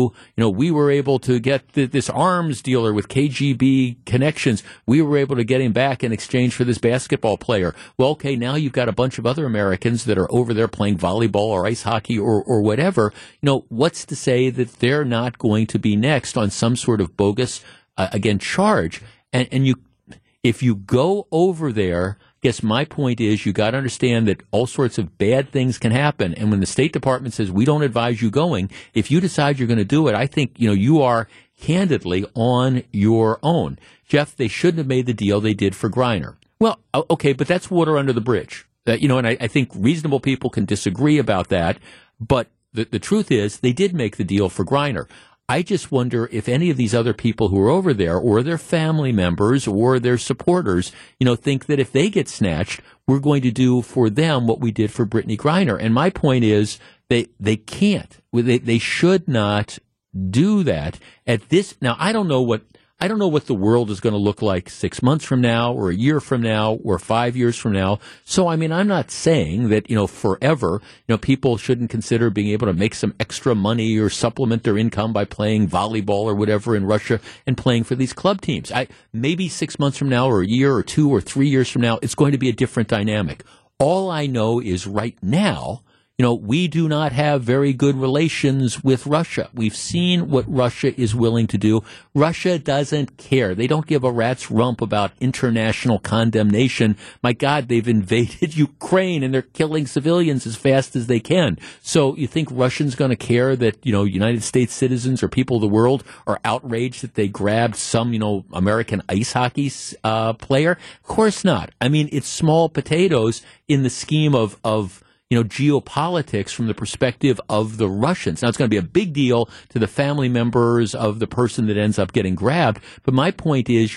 to get this arms dealer with KGB connections. We were able to get him back in exchange for this basketball player. Well, okay, now you've got a bunch of other Americans that are over there playing volleyball or ice hockey or whatever. What's to say that they're not going to be next on some sort of bogus charge. And if you go over there, I guess my point is you got to understand that all sorts of bad things can happen. And when the State Department says we don't advise you going, if you decide you're going to do it, I think, you are candidly on your own. Jeff, they shouldn't have made the deal they did for Griner. Well, okay, but that's water under the bridge. And I think reasonable people can disagree about that. But the truth is they did make the deal for Griner. I just wonder if any of these other people who are over there, or their family members, or their supporters, think that if they get snatched, we're going to do for them what we did for Brittany Griner. And my point is, they can't. They should not do that at this. Now, I don't know what the world is going to look like 6 months from now, or a year from now, or 5 years from now. So, I mean, I'm not saying that, forever, people shouldn't consider being able to make some extra money or supplement their income by playing volleyball or whatever in Russia and playing for these club teams. Maybe 6 months from now, or a year or 2 or 3 years from now, it's going to be a different dynamic. All I know is right now, we do not have very good relations with Russia. We've seen what Russia is willing to do. Russia doesn't care. They don't give a rat's rump about international condemnation. My God, they've invaded Ukraine and they're killing civilians as fast as they can. So you think Russians going to care that, United States citizens or people of the world are outraged that they grabbed some, American ice hockey player? Of course not. I mean, it's small potatoes in the scheme of geopolitics from the perspective of the Russians. Now, it's going to be a big deal to the family members of the person that ends up getting grabbed. But my point is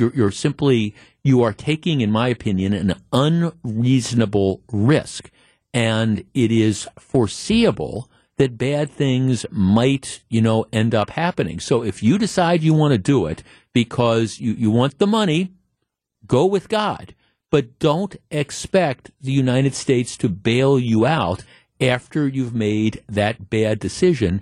you are taking, in my opinion, an unreasonable risk. And it is foreseeable that bad things might, end up happening. So if you decide you want to do it because you want the money, go with God. But don't expect the United States to bail you out after you've made that bad decision.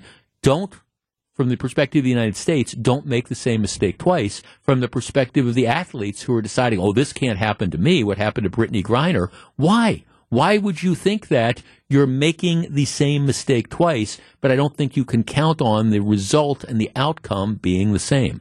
From the perspective of the United States, don't make the same mistake twice. From the perspective of the athletes who are deciding, this can't happen to me, what happened to Brittany Griner, why? Why would you think that? You're making the same mistake twice, but I don't think you can count on the result and the outcome being the same.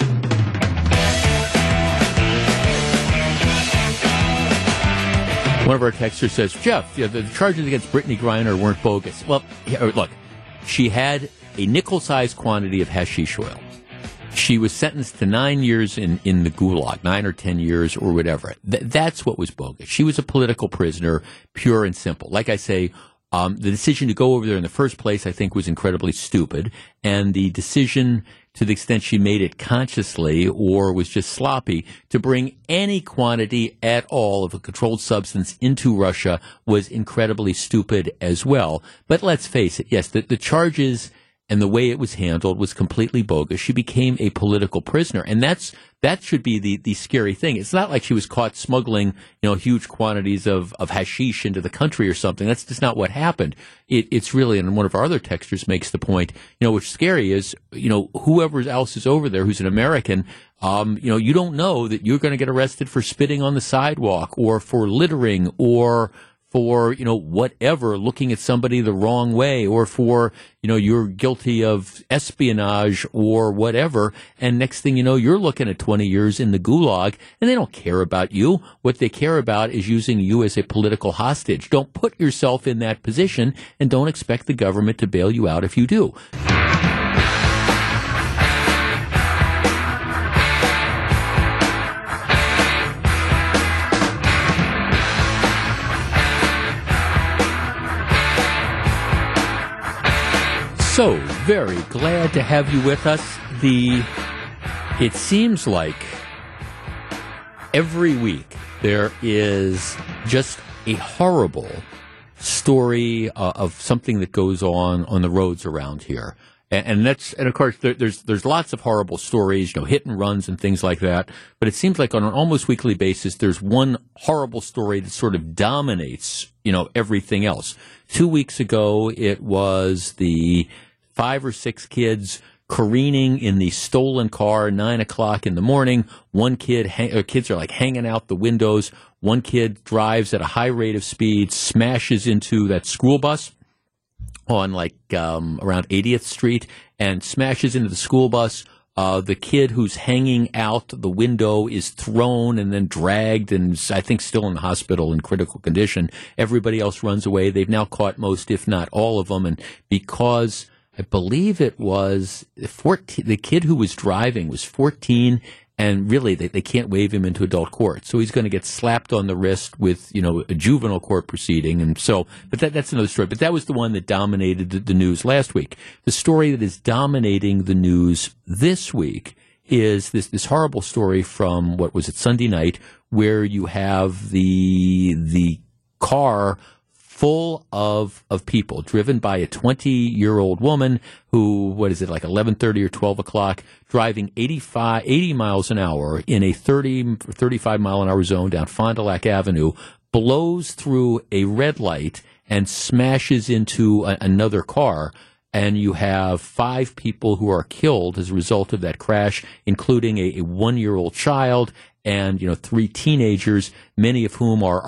One of our texters says, Jeff, the charges against Brittany Griner weren't bogus. Well, look, she had a nickel-sized quantity of hashish oil. She was sentenced to 9 years in the gulag, 9 or 10 years or whatever. That's what was bogus. She was a political prisoner, pure and simple. Like I say, the decision to go over there in the first place, I think, was incredibly stupid. And the decision, to the extent she made it consciously or was just sloppy, to bring any quantity at all of a controlled substance into Russia was incredibly stupid as well. But let's face it, yes, the charges and the way it was handled was completely bogus. She became a political prisoner, and that should be the scary thing. It's not like she was caught smuggling, huge quantities of hashish into the country or something. That's just not what happened. It's really, and one of our other texters makes the point, what's scary is, whoever else is over there who's an American, you don't know that you're going to get arrested for spitting on the sidewalk or for littering or for, whatever, looking at somebody the wrong way, or for, you're guilty of espionage or whatever, and next thing you know, you're looking at 20 years in the gulag, and they don't care about you. What they care about is using you as a political hostage. Don't put yourself in that position, and don't expect the government to bail you out if you do. So very glad to have you with us. It seems like every week there is just a horrible story of something that goes on the roads around here. And of course there's lots of horrible stories, hit and runs and things like that. But it seems like on an almost weekly basis, there's one horrible story that sort of dominates, everything else. 2 weeks ago, it was the 5 or 6 kids careening in the stolen car, 9 o'clock in the morning. Kids are like hanging out the windows. One kid drives at a high rate of speed, smashes into that school bus on around 80th Street and smashes into the school bus. The kid who's hanging out the window is thrown and then dragged and I think still in the hospital in critical condition. Everybody else runs away. They've now caught most, if not all of them. And because I believe it was 14, the kid who was driving was 14, and really they can't waive him into adult court. So he's going to get slapped on the wrist with, a juvenile court proceeding. And so, but that's another story. But that was the one that dominated the news last week. The story that is dominating the news this week is this horrible story from, Sunday night, where you have the car full of people, driven by a 20-year-old woman who, 11:30 or 12 o'clock, driving 80 miles an hour in a 35 mile an hour zone down Fond du Lac Avenue, blows through a red light and smashes into another car. And you have 5 people who are killed as a result of that crash, including a 1-year-old child and 3 teenagers, many of whom are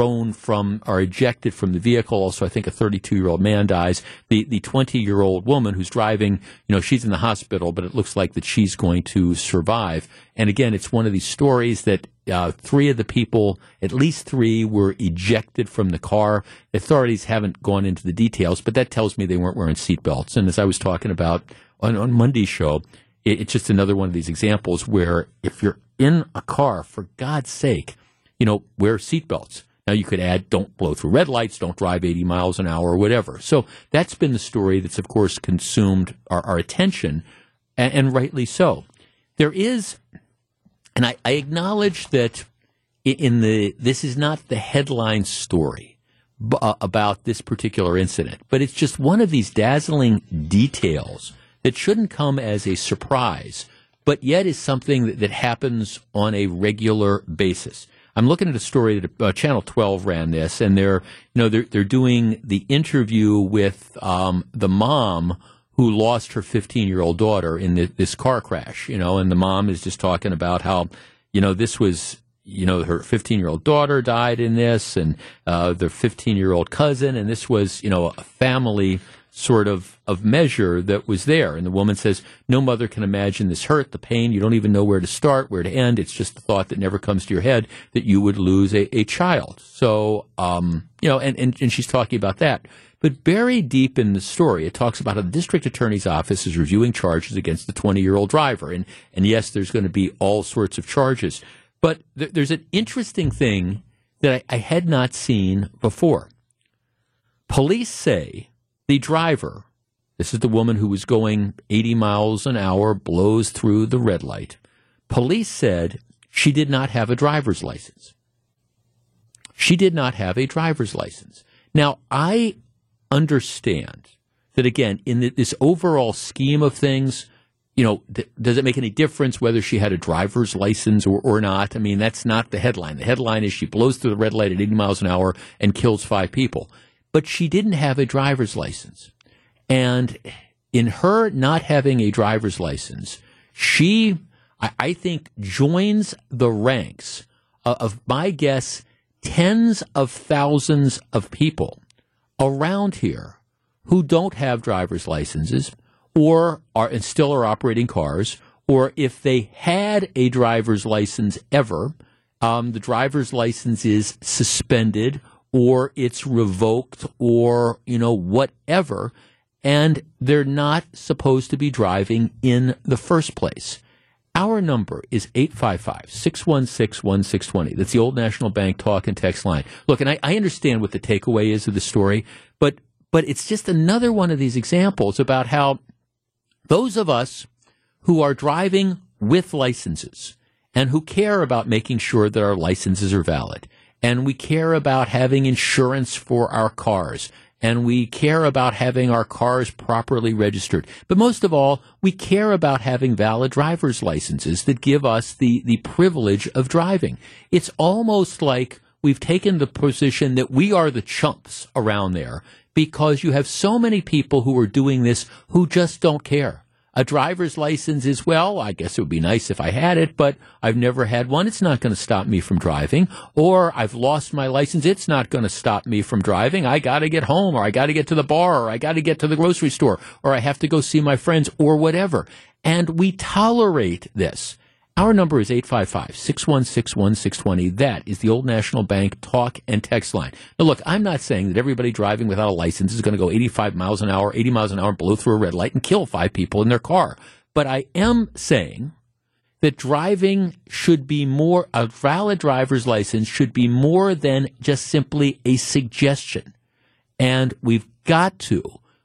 ejected from the vehicle. Also, I think a 32-year-old man dies. The 20-year-old woman who's driving, she's in the hospital, but it looks like that she's going to survive. And again, it's one of these stories that 3 of the people, at least 3, were ejected from the car. Authorities haven't gone into the details, but that tells me they weren't wearing seatbelts. And as I was talking about on Monday's show, it's just another one of these examples where if you're in a car, for God's sake, wear seatbelts. Now you could add, don't blow through red lights, don't drive 80 miles an hour or whatever. So that's been the story that's, of course, consumed our attention, and rightly so. There is, and I acknowledge that this is not the headline story about this particular incident, but it's just one of these dazzling details that shouldn't come as a surprise, but yet is something that happens on a regular basis. I'm looking at a story that Channel 12 ran this, and they're doing the interview with the mom who lost her 15-year-old daughter in this car crash, and the mom is just talking about how, this was her 15-year-old daughter died in this, and their 15-year-old cousin, and this was, a family sort of measure that was there. And the woman says, no mother can imagine this hurt, the pain. You don't even know where to start, where to end. It's just the thought that never comes to your head that you would lose a child. So, and she's talking about that. But buried deep in the story, it talks about how the district attorney's office is reviewing charges against the 20-year-old driver. And yes, there's going to be all sorts of charges. But there's an interesting thing that I had not seen before. Police say the driver, this is the woman who was going 80 miles an hour, blows through the red light. Police said she did not have a driver's license. She did not have a driver's license. Now, I understand that, again, in this overall scheme of things, does it make any difference whether she had a driver's license or not? I mean, that's not the headline. The headline is she blows through the red light at 80 miles an hour and kills 5 people. But she didn't have a driver's license. And in her not having a driver's license, she, I think, joins the ranks of, my guess, tens of thousands of people around here who don't have driver's licenses or are still are operating cars, or if they had a driver's license ever, the driver's license is suspended or it's revoked or, whatever, and they're not supposed to be driving in the first place. Our number is 855-616-1620. That's the Old National Bank talk and text line. Look, and I understand what the takeaway is of the story, but it's just another one of these examples about how those of us who are driving with licenses and who care about making sure that our licenses are valid, and we care about having insurance for our cars, and we care about having our cars properly registered. But most of all, we care about having valid driver's licenses that give us the privilege of driving. It's almost like we've taken the position that we are the chumps around there because you have so many people who are doing this who just don't care. A driver's license is, well, I guess it would be nice if I had it, but I've never had one. It's not going to stop me from driving. Or I've lost my license. It's not going to stop me from driving. I got to get home, or I got to get to the bar, or I got to get to the grocery store, or I have to go see my friends, or whatever. And we tolerate this. Our number is 855-616-1620. That is the Old National Bank talk and text line. Now, look, I'm not saying that everybody driving without a license is going to go 85 miles an hour, 80 miles an hour, blow through a red light and kill 5 people in their car. But I am saying that driving should be more, a valid driver's license should be more than just simply a suggestion. And we've got to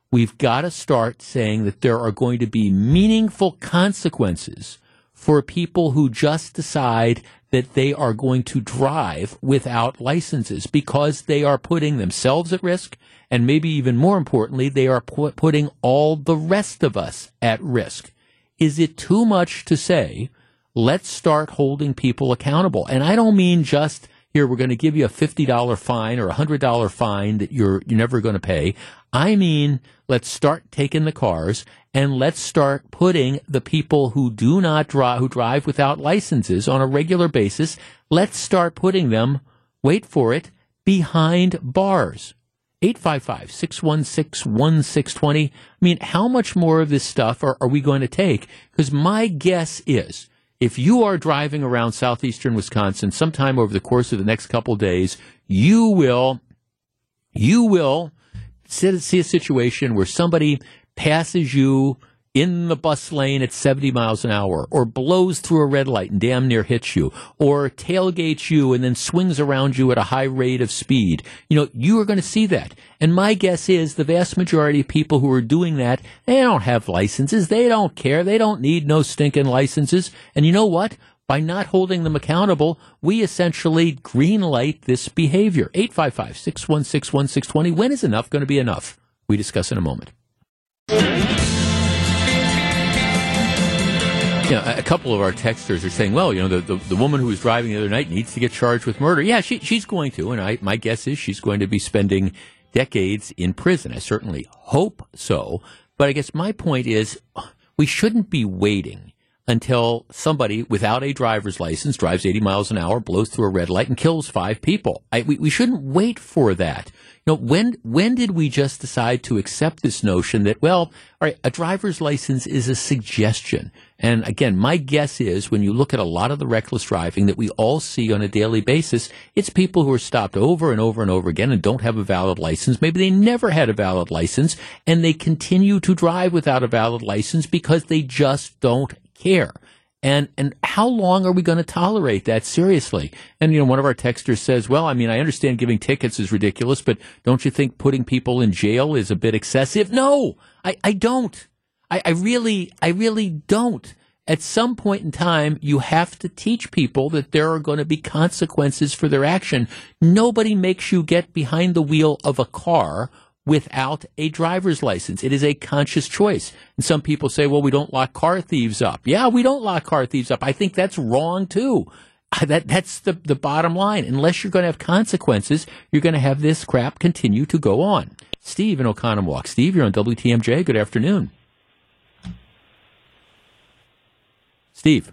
start saying that there are going to be meaningful consequences for people who just decide that they are going to drive without licenses because they are putting themselves at risk, and maybe even more importantly, they are putting all the rest of us at risk. Is it too much to say, let's start holding people accountable? And I don't mean just, here, we're going to give you a $50 fine or a $100 fine that you're never going to pay. I mean, let's start taking the cars and let's start putting the people who do not drive, who drive without licenses on a regular basis, let's start putting them, wait for it, behind bars. 855-616-1620. I mean, how much more of this stuff are we going to take? Because my guess is, if you are driving around southeastern Wisconsin sometime over the course of the next couple of days, you will see a situation where somebody passes you in the bus lane at 70 miles an hour, or blows through a red light and damn near hits you, or tailgates you and then swings around you at a high rate of speed. You are going to see that. And my guess is the vast majority of people who are doing that, they don't have licenses. They don't care. They don't need no stinking licenses. And you know what? By not holding them accountable, we essentially green light this behavior. 855-616-1620. When is enough going to be enough? We discuss in a moment. A couple of our texters are saying, well, the woman who was driving the other night needs to get charged with murder. Yeah, she's going to, and my guess is she's going to be spending decades in prison. I certainly hope so. But I guess my point is we shouldn't be waiting until somebody without a driver's license drives 80 miles an hour, blows through a red light, and kills 5 people. We shouldn't wait for that. When did we just decide to accept this notion that, well, all right, a driver's license is a suggestion? And again, my guess is when you look at a lot of the reckless driving that we all see on a daily basis, it's people who are stopped over and over and over again and don't have a valid license. Maybe they never had a valid license and they continue to drive without a valid license because they just don't care. And how long are we going to tolerate that seriously? And, one of our texters says, well, I understand giving tickets is ridiculous, but don't you think putting people in jail is a bit excessive? No, I don't. I really don't. At some point in time, you have to teach people that there are going to be consequences for their action. Nobody makes you get behind the wheel of a car without a driver's license. It is a conscious choice. And some people say, well, we don't lock car thieves up. Yeah, we don't lock car thieves up. I think that's wrong, too. That's the bottom line. Unless you're going to have consequences, you're going to have this crap continue to go on. Steve in Oconomowoc. Steve, you're on WTMJ. Good afternoon. Steve.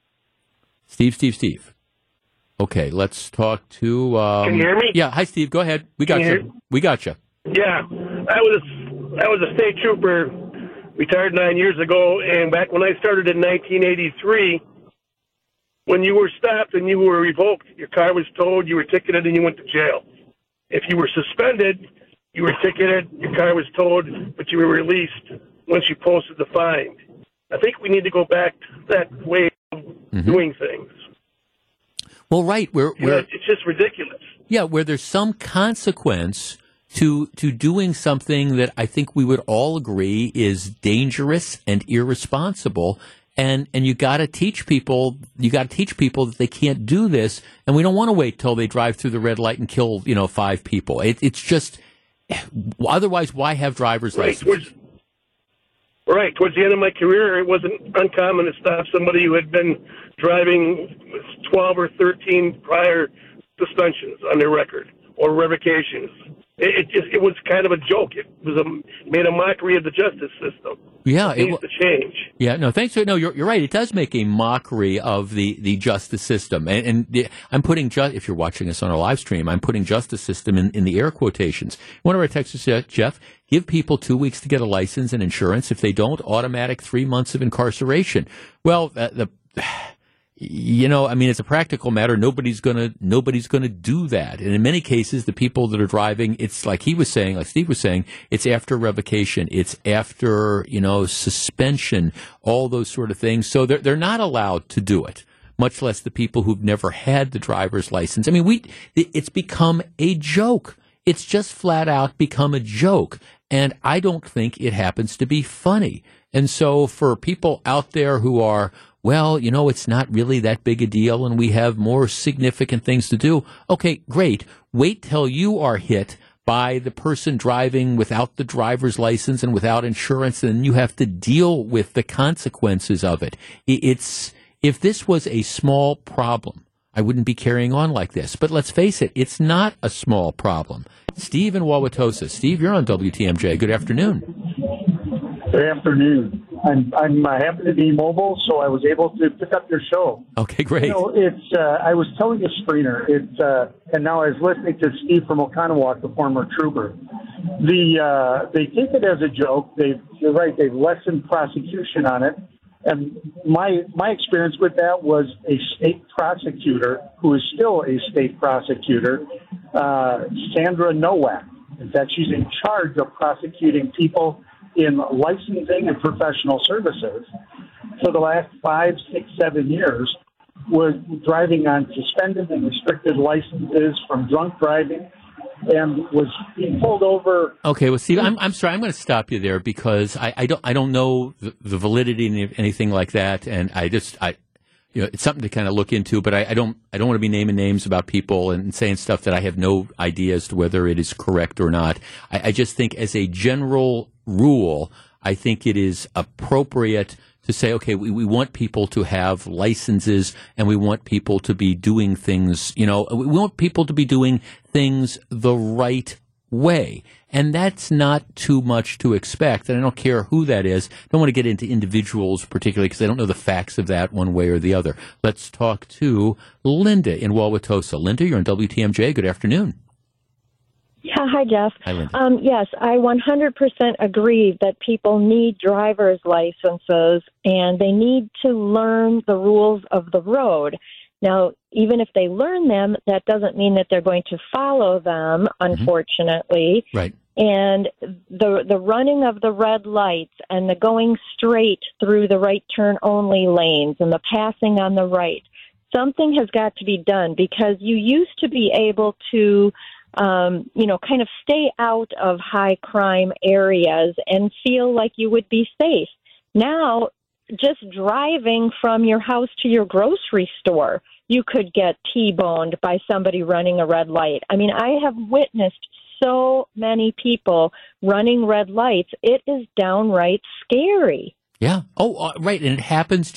Okay, let's talk to... Can you hear me? Yeah, hi, Steve. Go ahead. We got you. Yeah, I was a state trooper, retired 9 years ago, and back when I started in 1983, when you were stopped and you were revoked, your car was towed, you were ticketed, and you went to jail. If you were suspended, you were ticketed, your car was towed, but you were released once you posted the fine. I think we need to go back to that way of doing things. Well, right, it's just ridiculous. Yeah, where there's some consequence to doing something that I think we would all agree is dangerous and irresponsible, and you got to teach people that they can't do this, and we don't want to wait till they drive through the red light and kill 5 people. It's just otherwise, why have driver's licenses? Towards the end of my career, it wasn't uncommon to stop somebody who had been driving 12 or 13 prior suspensions on their record or revocations. It was kind of a joke. It made a mockery of the justice system. Yeah, it needs to change. Yeah, no, thanks. No, you're right. It does make a mockery of the justice system. And I'm putting, if you're watching us on our live stream, I'm putting justice system in the air quotations. One of our texters said, Jeff, give people 2 weeks to get a license and insurance. If they don't, automatic 3 months of incarceration. Well, it's a practical matter. Nobody's gonna do that. And in many cases, the people that are driving, it's like Steve was saying, it's after revocation, it's after, suspension, all those sort of things. So they're not allowed to do it, much less the people who've never had the driver's license. It's become a joke. It's just flat out become a joke. And I don't think it happens to be funny. And so for people out there who are, well, it's not really that big a deal and we have more significant things to do. Okay, great. Wait till you are hit by the person driving without the driver's license and without insurance, and you have to deal with the consequences of it. If this was a small problem, I wouldn't be carrying on like this. But let's face it, it's not a small problem. Steve in Wauwatosa. Steve, you're on WTMJ. Good afternoon. Good afternoon. I'm happy to be mobile, so I was able to pick up your show. Okay, great. I was telling a screener, and now I was listening to Steve from Oconomowoc, the former trooper. They take it as a joke. You're right. They've lessened prosecution on it. And my experience with that was a state prosecutor who is still a state prosecutor, Sandra Nowak. In fact, she's in charge of prosecuting people in licensing and professional services for the last 5, 6, 7 years, was driving on suspended and restricted licenses from drunk driving, and was being pulled over. Okay, well, Steve, I'm sorry, I'm going to stop you there because I don't know the validity of anything like that, and it's something to kind of look into, but I don't want to be naming names about people and saying stuff that I have no idea as to whether it is correct or not. I just think as a general rule, I think it is appropriate to say, okay, we want people to have licenses and we want people to be doing things, we want people to be doing things the right way. And that's not too much to expect. And I don't care who that is. I don't want to get into individuals particularly because I don't know the facts of that one way or the other. Let's talk to Linda in Wauwatosa. Linda, you're on WTMJ. Good afternoon. Yeah, hi, Jeff. Hi, Linda. Yes, I 100% agree that people need driver's licenses and they need to learn the rules of the road. Now, even if they learn them, that doesn't mean that they're going to follow them, unfortunately. Mm-hmm. Right. And the running of the red lights and the going straight through the right turn only lanes and the passing on the right, something has got to be done because you used to be able to kind of stay out of high crime areas and feel like you would be safe. Now, just driving from your house to your grocery store, you could get T-boned by somebody running a red light. I mean, I have witnessed so many people running red lights. It is downright scary. Yeah. Oh, right. And it happens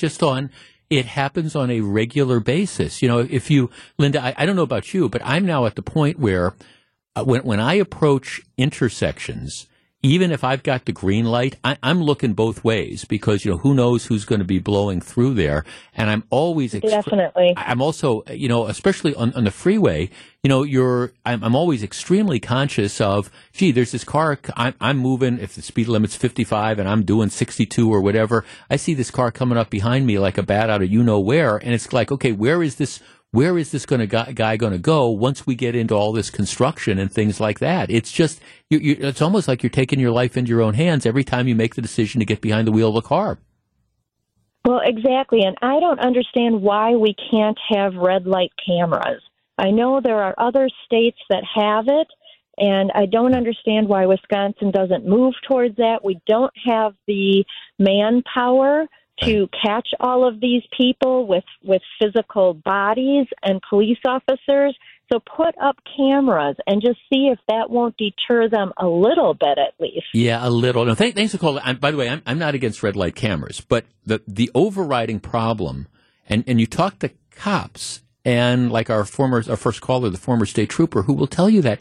on a regular basis. You know, if you, Linda, I don't know about you, but I'm now at the point where when I approach intersections, even if I've got the green light, I'm looking both ways because, you know, who knows who's going to be blowing through there. And I'm always, definitely. I'm also, you know, especially on the freeway, you know, I'm always extremely conscious of, gee, there's this car, I'm moving, if the speed limit's 55 and I'm doing 62 or whatever, I see this car coming up behind me like a bat out of you-know-where, and it's like, okay, where is this guy going to go once we get into all this construction and things like that? It's just, it's almost like you're taking your life into your own hands every time you make the decision to get behind the wheel of a car. Well, exactly. And I don't understand why we can't have red light cameras. I know there are other states that have it, and I don't understand why Wisconsin doesn't move towards that. We don't have the manpower to catch all of these people with physical bodies and police officers. So put up cameras and just see if that won't deter them a little bit at least. Yeah, a little. No, thanks for calling. By the way, I'm not against red light cameras, but the overriding problem, and you talk to cops and like our first caller, the former state trooper, who will tell you that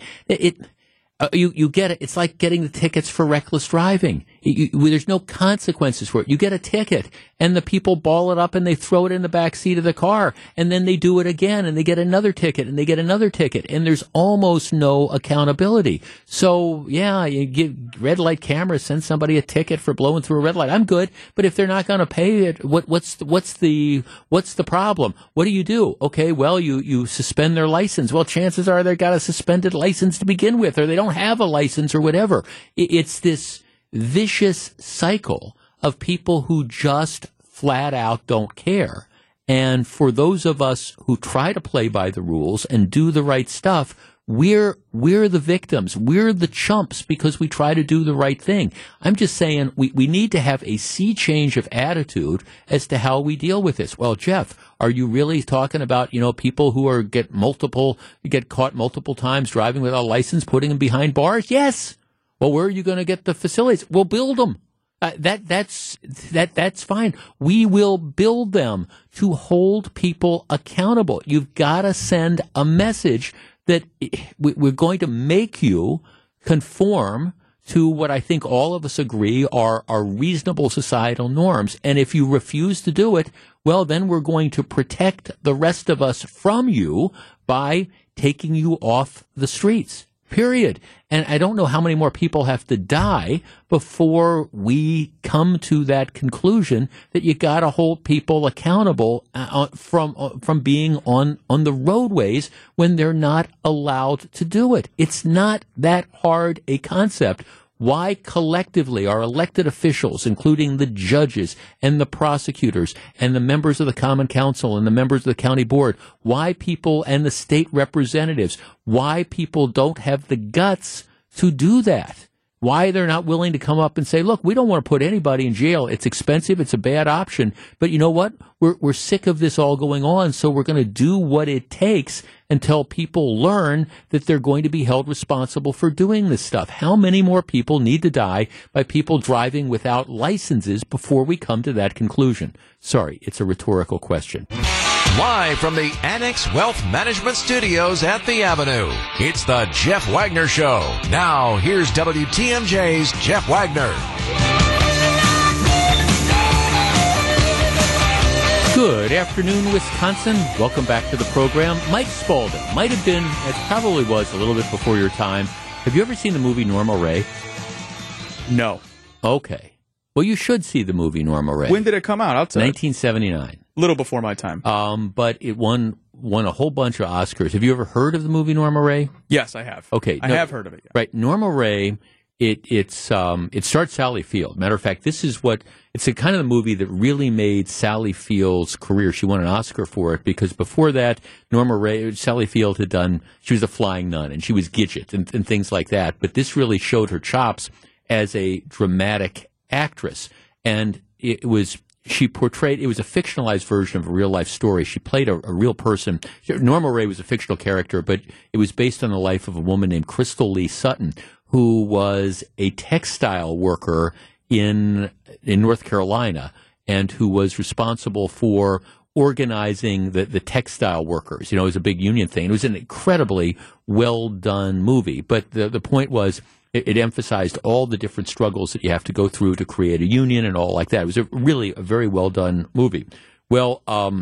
you get it. It's like getting the tickets for reckless driving. There's no consequences for it. You get a ticket, and the people ball it up and they throw it in the back seat of the car, and then they do it again, and they get another ticket, and they get another ticket, and there's almost no accountability. So, yeah, you give red light cameras, send somebody a ticket for blowing through a red light. I'm good, but if they're not going to pay it, what's the problem? What do? Okay, well, you suspend their license. Well, chances are they've got a suspended license to begin with, or they don't have a license or whatever. It's this vicious cycle of people who just flat out don't care. And for those of us who try to play by the rules and do the right stuff, we're the victims. We're the chumps because we try to do the right thing. I'm just saying we need to have a sea change of attitude as to how we deal with this. Well, Jeff, are you really talking about, you know, people who get caught multiple times driving without a license, putting them behind bars? Yes. Well, where are you going to get the facilities? We'll build them. That's fine. We will build them to hold people accountable. You've got to send a message that we're going to make you conform to what I think all of us agree are reasonable societal norms. And if you refuse to do it, well, then we're going to protect the rest of us from you by taking you off the streets. Period. And I don't know how many more people have to die before we come to that conclusion that you got to hold people accountable from being on the roadways when they're not allowed to do it. It's not that hard a concept. Why collectively our elected officials, including the judges and the prosecutors and the members of the Common Council and the members of the county board, why people and the state representatives, why people don't have the guts to do that? Why they're not willing to come up and say, look, we don't want to put anybody in jail. It's expensive. It's a bad option. But you know what? We're sick of this all going on, so we're going to do what it takes until people learn that they're going to be held responsible for doing this stuff. How many more people need to die by people driving without licenses before we come to that conclusion? Sorry, it's a rhetorical question. Live from the Annex Wealth Management Studios at the Avenue, it's the Jeff Wagner Show. Now, here's WTMJ's Jeff Wagner. Good afternoon, Wisconsin. Welcome back to the program. Mike Spaulding might have been, it probably was a little bit before your time. Have you ever seen the movie Norma Ray? No. Okay. Well, you should see the movie Norma Ray. When did it come out? 1979. A little before my time. But it won a whole bunch of Oscars. Have you ever heard of the movie Norma Ray? Yes, I have. Okay. I have heard of it. Yeah. Right. Norma Ray, it starts Sally Field. Matter of fact, it's the kind of the movie that really made Sally Field's career. She won an Oscar for it because before that, Sally Field she was a flying nun and she was Gidget and things like that. But this really showed her chops as a dramatic actress. And it was a fictionalized version of a real life story. She played a real person. Norma Ray was a fictional character, but it was based on the life of a woman named Crystal Lee Sutton, who was a textile worker in North Carolina and who was responsible for organizing the textile workers. It was a big union thing. It was an incredibly well done movie. But the point was, it emphasized all the different struggles that you have to go through to create a union and all like that. It was really a very well done movie. Well,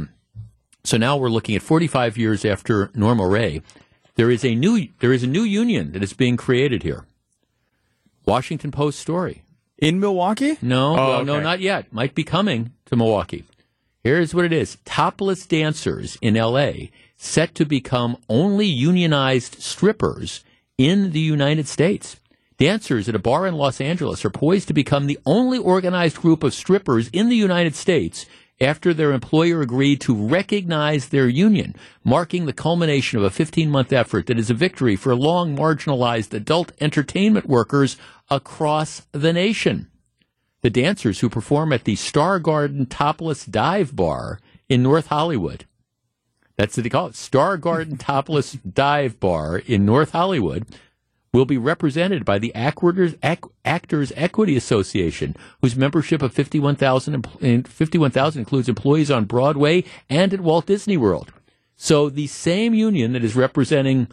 so now we're looking at 45 years after Norma Ray. There is a new union that is being created here. Washington Post story. In Milwaukee? No, no, not yet. Might be coming to Milwaukee. Here's what it is. Topless dancers in L.A. set to become only unionized strippers in the United States. Dancers at a bar in Los Angeles are poised to become the only organized group of strippers in the United States after their employer agreed to recognize their union, marking the culmination of a 15-month effort that is a victory for long marginalized adult entertainment workers across the nation. The dancers who perform at the Star Garden Topless Dive Bar in North Hollywood. That's what they call it, Star Garden Topless Dive Bar in North Hollywood, will be represented by the Actors Equity Association, whose membership of 51,000 includes employees on Broadway and at Walt Disney World. So the same union that is representing,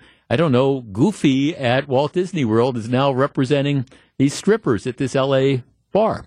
Goofy at Walt Disney World is now representing these strippers at this L.A. bar.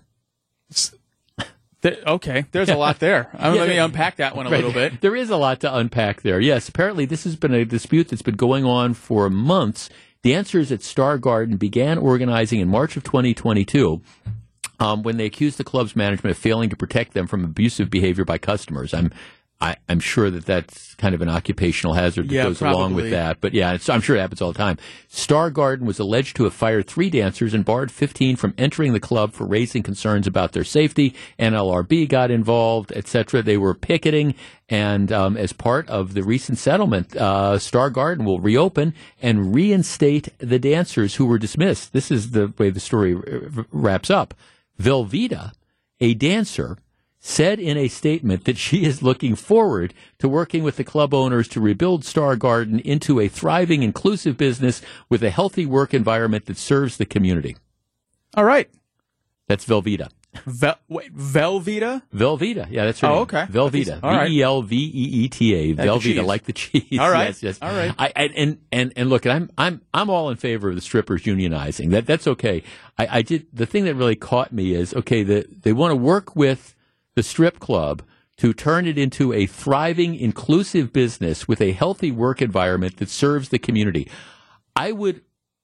Okay, there's a lot there. Let me unpack that one a little bit. There is a lot to unpack there. Yes, apparently this has been a dispute that's been going on for months. Dancers at Star Garden began organizing in March of 2022 when they accused the club's management of failing to protect them from abusive behavior by customers. I'm sure that's kind of an occupational hazard that goes along with that. But I'm sure it happens all the time. Star Garden was alleged to have fired 3 dancers and barred 15 from entering the club for raising concerns about their safety. NLRB got involved, etc. They were picketing. And as part of the recent settlement, Star Garden will reopen and reinstate the dancers who were dismissed. This is the way the story wraps up. Velveeta, a dancer, said in a statement that she is looking forward to working with the club owners to rebuild Star Garden into a thriving, inclusive business with a healthy work environment that serves the community. All right. That's Velveeta. Velveeta? Velveeta. Yeah, that's her name. Okay. Velveeta. Velveeta. Velveeta, like the cheese. All right. Yes. All right. And look, I'm all in favor of the strippers unionizing. That's okay. The thing that really caught me is, they want to work with the strip club to turn it into a thriving, inclusive business with a healthy work environment that serves the community. I would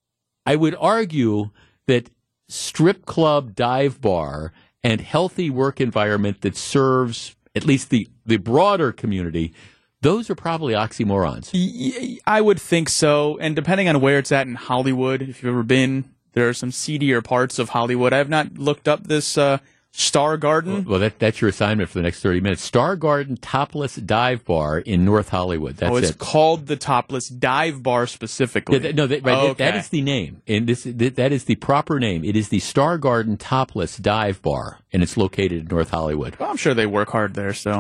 argue that strip club, dive bar, and healthy work environment that serves at least the broader community, those are probably oxymorons. I would think so. And depending on where it's at in Hollywood, if you've ever been, there are some seedier parts of Hollywood. I have not looked up this Star Garden? Well, that's your assignment for the next 30 minutes. Star Garden Topless Dive Bar in North Hollywood. That's it's called the Topless Dive Bar specifically. That is the name. And that is the proper name. It is the Star Garden Topless Dive Bar, and it's located in North Hollywood. Well, I'm sure they work hard there, so.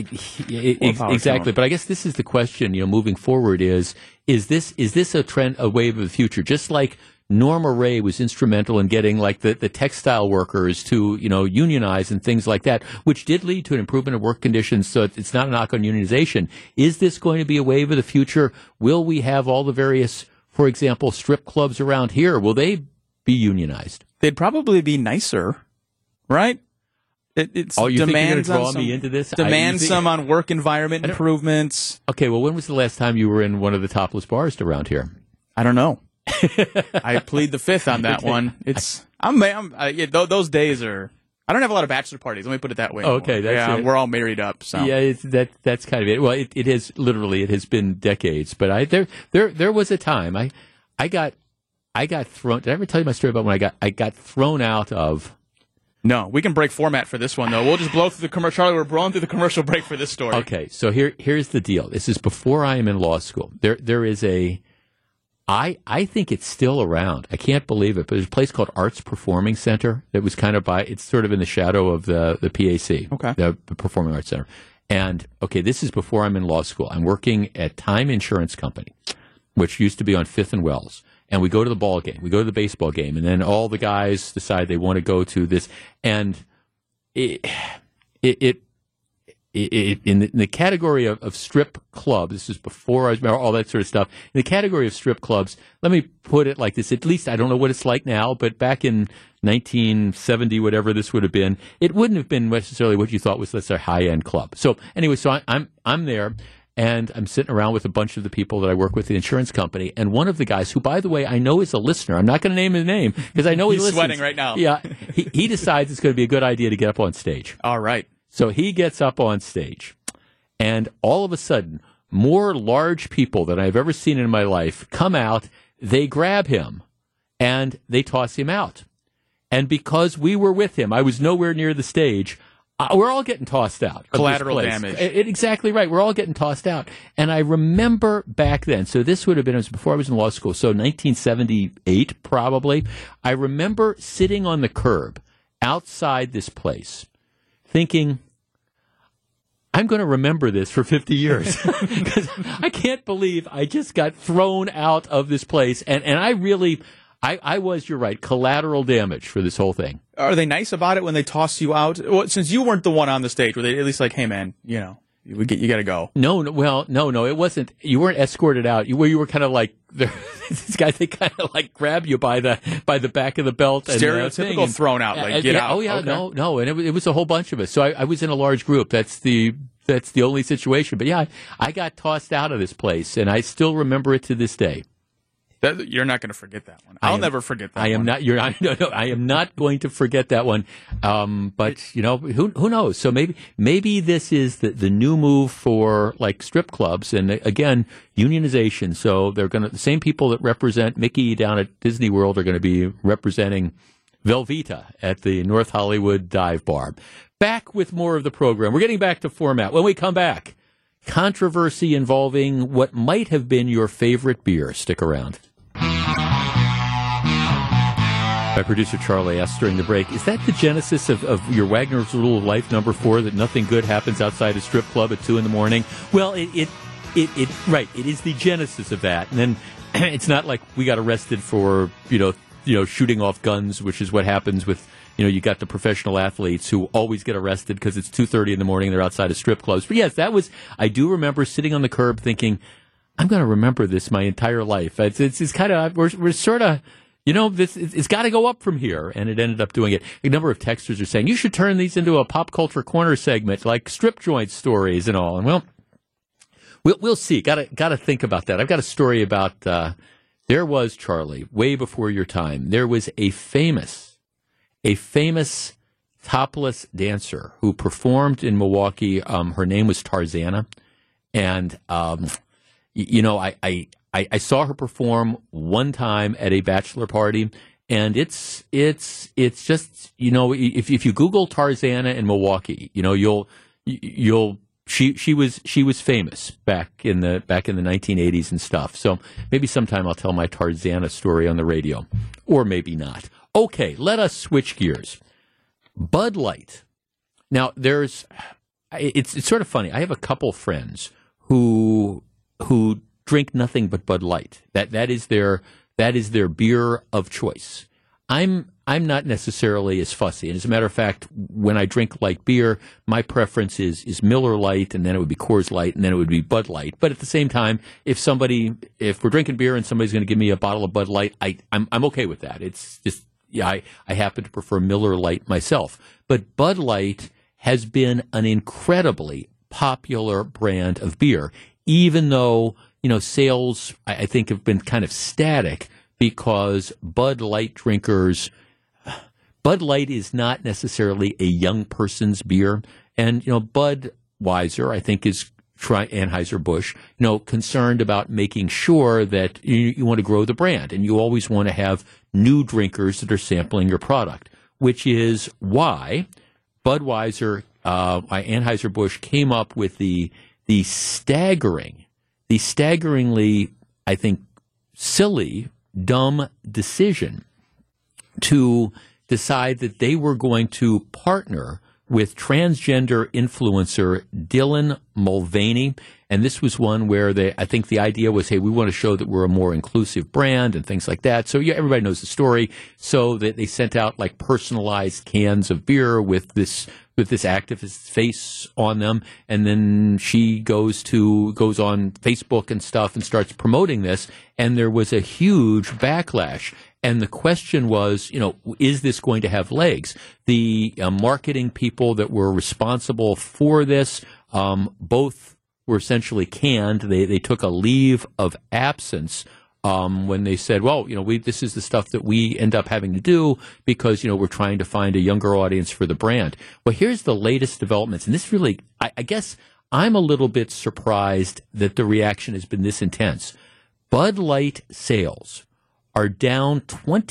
Exactly. But I guess this is the question, moving forward is this a trend, a wave of the future? Just like Norma Ray was instrumental in getting like the textile workers to, unionize and things like that, which did lead to an improvement of work conditions. So it's not a knock on unionization. Is this going to be a wave of the future? Will we have all the various, for example, strip clubs around here? Will they be unionized? They'd probably be nicer, right? It's you think you're going to draw me into this? Demands some on work environment improvements. Okay, well, when was the last time you were in one of the topless bars around here? I don't know. I plead the fifth on that one. Those days are. I don't have a lot of bachelor parties. Let me put it that way. Okay, we're all married up. So yeah, that's kind of it. Well, it has been decades. But there was a time I got thrown. Did I ever tell you my story about when I got thrown out of? No, we can break format for this one, though. We'll just blow through the commercial. Charlie, we're blowing through the commercial break for this story. Okay, so here's the deal. This is before I am in law school. There is I think it's still around. I can't believe it, but there's a place called Arts Performing Center that was kind of it's sort of in the shadow of the PAC, okay, the Performing Arts Center. And, okay, this is before I'm in law school. I'm working at Time Insurance Company, which used to be on 5th and Wells. And we go to the ball game. We go to the baseball game. And then all the guys decide they want to go to this. And in the category of strip clubs, this is before I was married, all that sort of stuff. In the category of strip clubs, let me put it like this. At least I don't know what it's like now, but back in 1970, whatever this would have been, it wouldn't have been necessarily what you thought was, let's say, a high-end club. So anyway, I'm there. And I'm sitting around with a bunch of the people that I work with, the insurance company, and one of the guys, who, by the way, I know is a listener. I'm not going to name his name because I know he listens. He's sweating right now. Yeah, he decides it's going to be a good idea to get up on stage. All right. So he gets up on stage, and all of a sudden, more large people than I've ever seen in my life come out. They grab him, and they toss him out. And because we were with him, I was nowhere near the stage. We're all getting tossed out. Collateral damage. Exactly right. We're all getting tossed out. And I remember back then, so this would have been, it was before I was in law school, so 1978 probably. I remember sitting on the curb outside this place thinking, I'm going to remember this for 50 years. Because I can't believe I just got thrown out of this place. And I really... I was, you're right, collateral damage for this whole thing. Are they nice about it when they toss you out? Well, since you weren't the one on the stage, were they at least like, hey, man, you got to go? No, it wasn't. You weren't escorted out. You were kind of like, these guys, they kind of like grab you by the back of the belt. Stereotypical and thrown out, like get out. Oh, yeah, okay. no. And it was a whole bunch of us. So I was in a large group. That's the only situation. But yeah, I got tossed out of this place, and I still remember it to this day. You're not going to forget that one. I'll never forget that one. I am not. I am not going to forget that one. But who knows? So maybe this is the new move for like strip clubs, and again, unionization. So the same people that represent Mickey down at Disney World are going to be representing Velveeta at the North Hollywood Dive Bar. Back with more of the program. We're getting back to format when we come back. Controversy involving what might have been your favorite beer. Stick around. My producer Charlie asked during the break, is that the genesis of your Wagner's Rule of Life number 4, that nothing good happens outside a strip club at 2 a.m? Well, it is the genesis of that. And then it's not like we got arrested for, shooting off guns, which is what happens with, you got the professional athletes who always get arrested because it's 2:30 in, they're outside of strip clubs. But yes, I do remember sitting on the curb thinking, I'm going to remember this my entire life. It's kind of, we're sort of, it's got to go up from here, and it ended up doing it. A number of texters are saying, you should turn these into a pop culture corner segment, like strip joint stories and all. And well, we'll see. Got to think about that. I've got a story about, there was, Charlie, way before your time, there was a famous topless dancer who performed in Milwaukee. Her name was Tarzana. And, I saw her perform one time at a bachelor party, and it's just, if you Google Tarzana in Milwaukee, she was famous back in the 1980s and stuff. So maybe sometime I'll tell my Tarzana story on the radio, or maybe not. Okay, let us switch gears. Bud Light. Now it's sort of funny. I have a couple friends who drink nothing but Bud Light. That is their That is their beer of choice. I'm not necessarily as fussy. And as a matter of fact, when I drink light beer, my preference is Miller Lite, and then it would be Coors Light, and then it would be Bud Light. But at the same time, if we're drinking beer and somebody's going to give me a bottle of Bud Light, I'm okay with that. It's just, I happen to prefer Miller Lite myself. But Bud Light has been an incredibly popular brand of beer, even though, sales, I think, have been kind of static because Bud Light is not necessarily a young person's beer. And, Budweiser, I think, is Anheuser-Busch, concerned about making sure that you want to grow the brand and you always want to have new drinkers that are sampling your product, which is why Budweiser, Anheuser-Busch came up with the staggeringly, I think, silly, dumb decision to decide that they were going to partner with transgender influencer Dylan Mulvaney. And this was one where I think the idea was, hey, we want to show that we're a more inclusive brand and things like that. So everybody knows the story. So they sent out like personalized cans of beer with this activist's face on them, and then she goes on Facebook and stuff and starts promoting this, and there was a huge backlash. And the question was, is this going to have legs? The marketing people that were responsible for this, both were essentially canned. They took a leave of absence when they said, well, this is the stuff that we end up having to do because, we're trying to find a younger audience for the brand. Well, here's the latest developments. And this really, I guess I'm a little bit surprised that the reaction has been this intense. Bud Light sales are down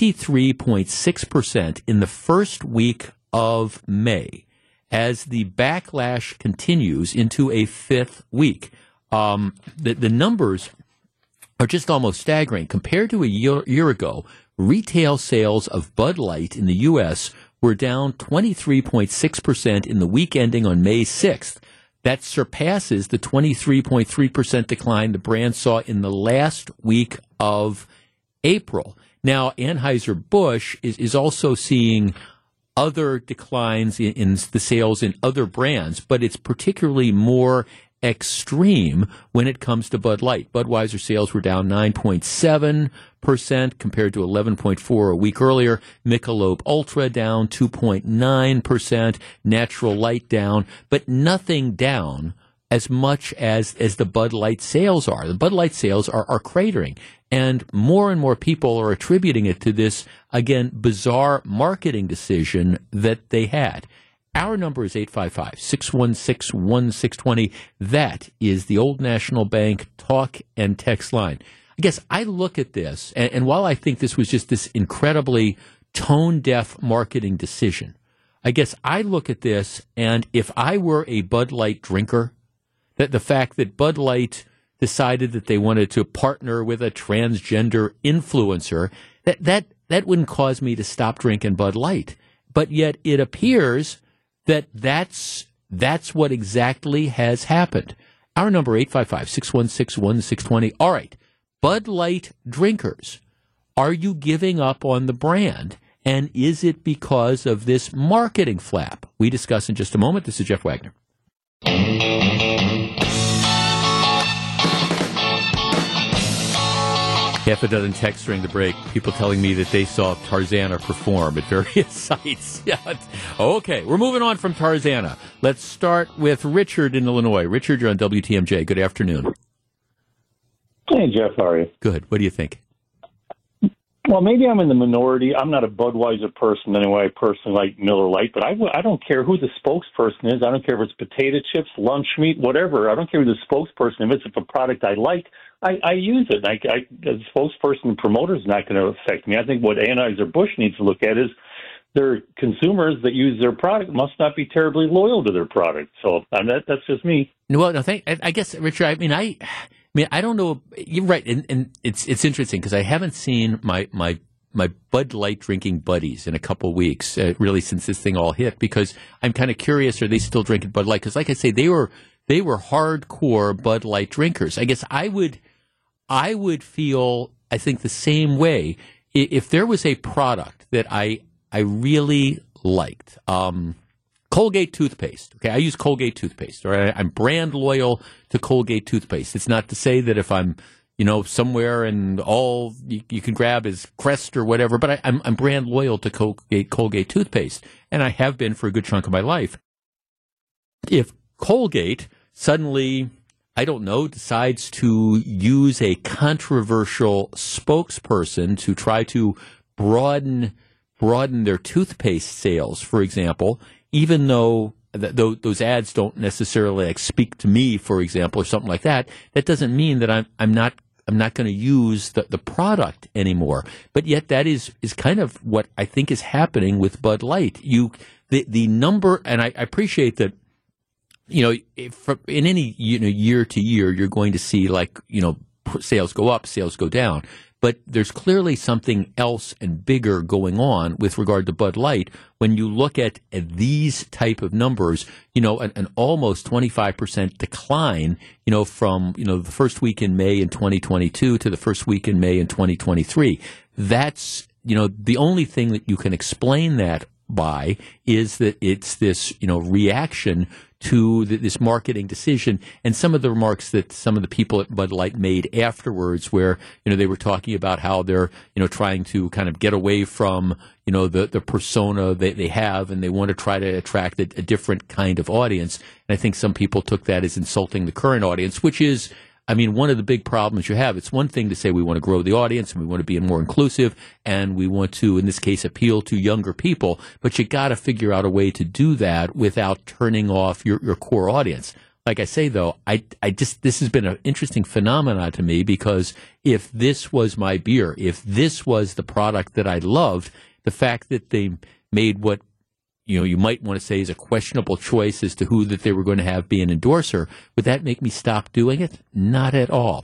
23.6% in the first week of May as the backlash continues into a fifth week. The numbers are just almost staggering. Compared to a year ago, retail sales of Bud Light in the U.S. were down 23.6% in the week ending on May 6th. That surpasses the 23.3% decline the brand saw in the last week of April. Now, Anheuser-Busch is also seeing other declines in the sales in other brands, but it's particularly more extreme when it comes to Bud Light. Budweiser sales were down 9.7% compared to 11.4% a week earlier. Michelob Ultra down 2.9%. Natural Light down, but nothing down as much as the Bud Light sales are. The Bud Light sales are cratering, and more people are attributing it to this, again, bizarre marketing decision that they had. Our number is 855-616-1620. That is the Old National Bank talk and text line. I guess I look at this, and while I think this was just this incredibly tone-deaf marketing decision, I guess I look at this, and if I were a Bud Light drinker, that the fact that Bud Light decided that they wanted to partner with a transgender influencer, that wouldn't cause me to stop drinking Bud Light. But yet it appears that's what exactly has happened. Our number, 855-616-1620. All right, Bud Light drinkers, are you giving up on the brand? And is it because of this marketing flap? We discuss in just a moment. This is Jeff Wagner. Half a dozen texts during the break, people telling me that they saw Tarzana perform at various sites. Yeah. Okay, we're moving on from Tarzana. Let's start with Richard in Illinois. Richard, you're on WTMJ. Good afternoon. Hey, Jeff, how are you? Good. What do you think? Well, maybe I'm in the minority. I'm not a Budweiser person anyway. I personally like Miller Lite, but I don't care who the spokesperson is. I don't care if it's potato chips, lunch meat, whatever. I don't care who the spokesperson is. If it's a product I like, I use it. As a spokesperson and promoter is not going to affect me. I think what Anheuser-Busch needs to look at is their consumers that use their product must not be terribly loyal to their product. So that's just me. Well, no, I guess, Richard, I don't know. You're right, and it's interesting because I haven't seen my Bud Light drinking buddies in a couple of weeks, really since this thing all hit. Because I'm kind of curious, are they still drinking Bud Light? Because, like I say, they were hardcore Bud Light drinkers. I guess I would feel I think the same way. If there was a product that I really liked, Colgate toothpaste. Okay, I use Colgate toothpaste. All right, I'm brand loyal to Colgate toothpaste. It's not to say that if I'm, somewhere and all you can grab is Crest or whatever, but I'm brand loyal to Colgate toothpaste, and I have been for a good chunk of my life. If Colgate suddenly, I don't know, decides to use a controversial spokesperson to try to broaden their toothpaste sales, for example, even though those ads don't necessarily speak to me, for example, or something like that, that doesn't mean that I'm not going to use the product anymore. But yet that is kind of what I think is happening with Bud Light. The number, and I appreciate that. In any year to year, you're going to see sales go up, sales go down. But there's clearly something else and bigger going on with regard to Bud Light. When you look at these type of numbers, an almost 25% decline, from the first week in May in 2022 to the first week in May in 2023. That's the only thing that you can explain that by is that it's this reaction to this marketing decision, and some of the remarks that some of the people at Bud Light made afterwards, where they were talking about how they're trying to kind of get away from the persona they have, and they want to try to attract a different kind of audience. And I think some people took that as insulting the current audience, which is, one of the big problems you have. It's one thing to say we want to grow the audience and we want to be more inclusive and we want to, in this case, appeal to younger people, but you got to figure out a way to do that without turning off your core audience. Like I say, though, this has been an interesting phenomenon to me, because if this was my beer, if this was the product that I loved, the fact that they made what you might want to say is a questionable choice as to who that they were going to have be an endorser, would that make me stop doing it? Not at all.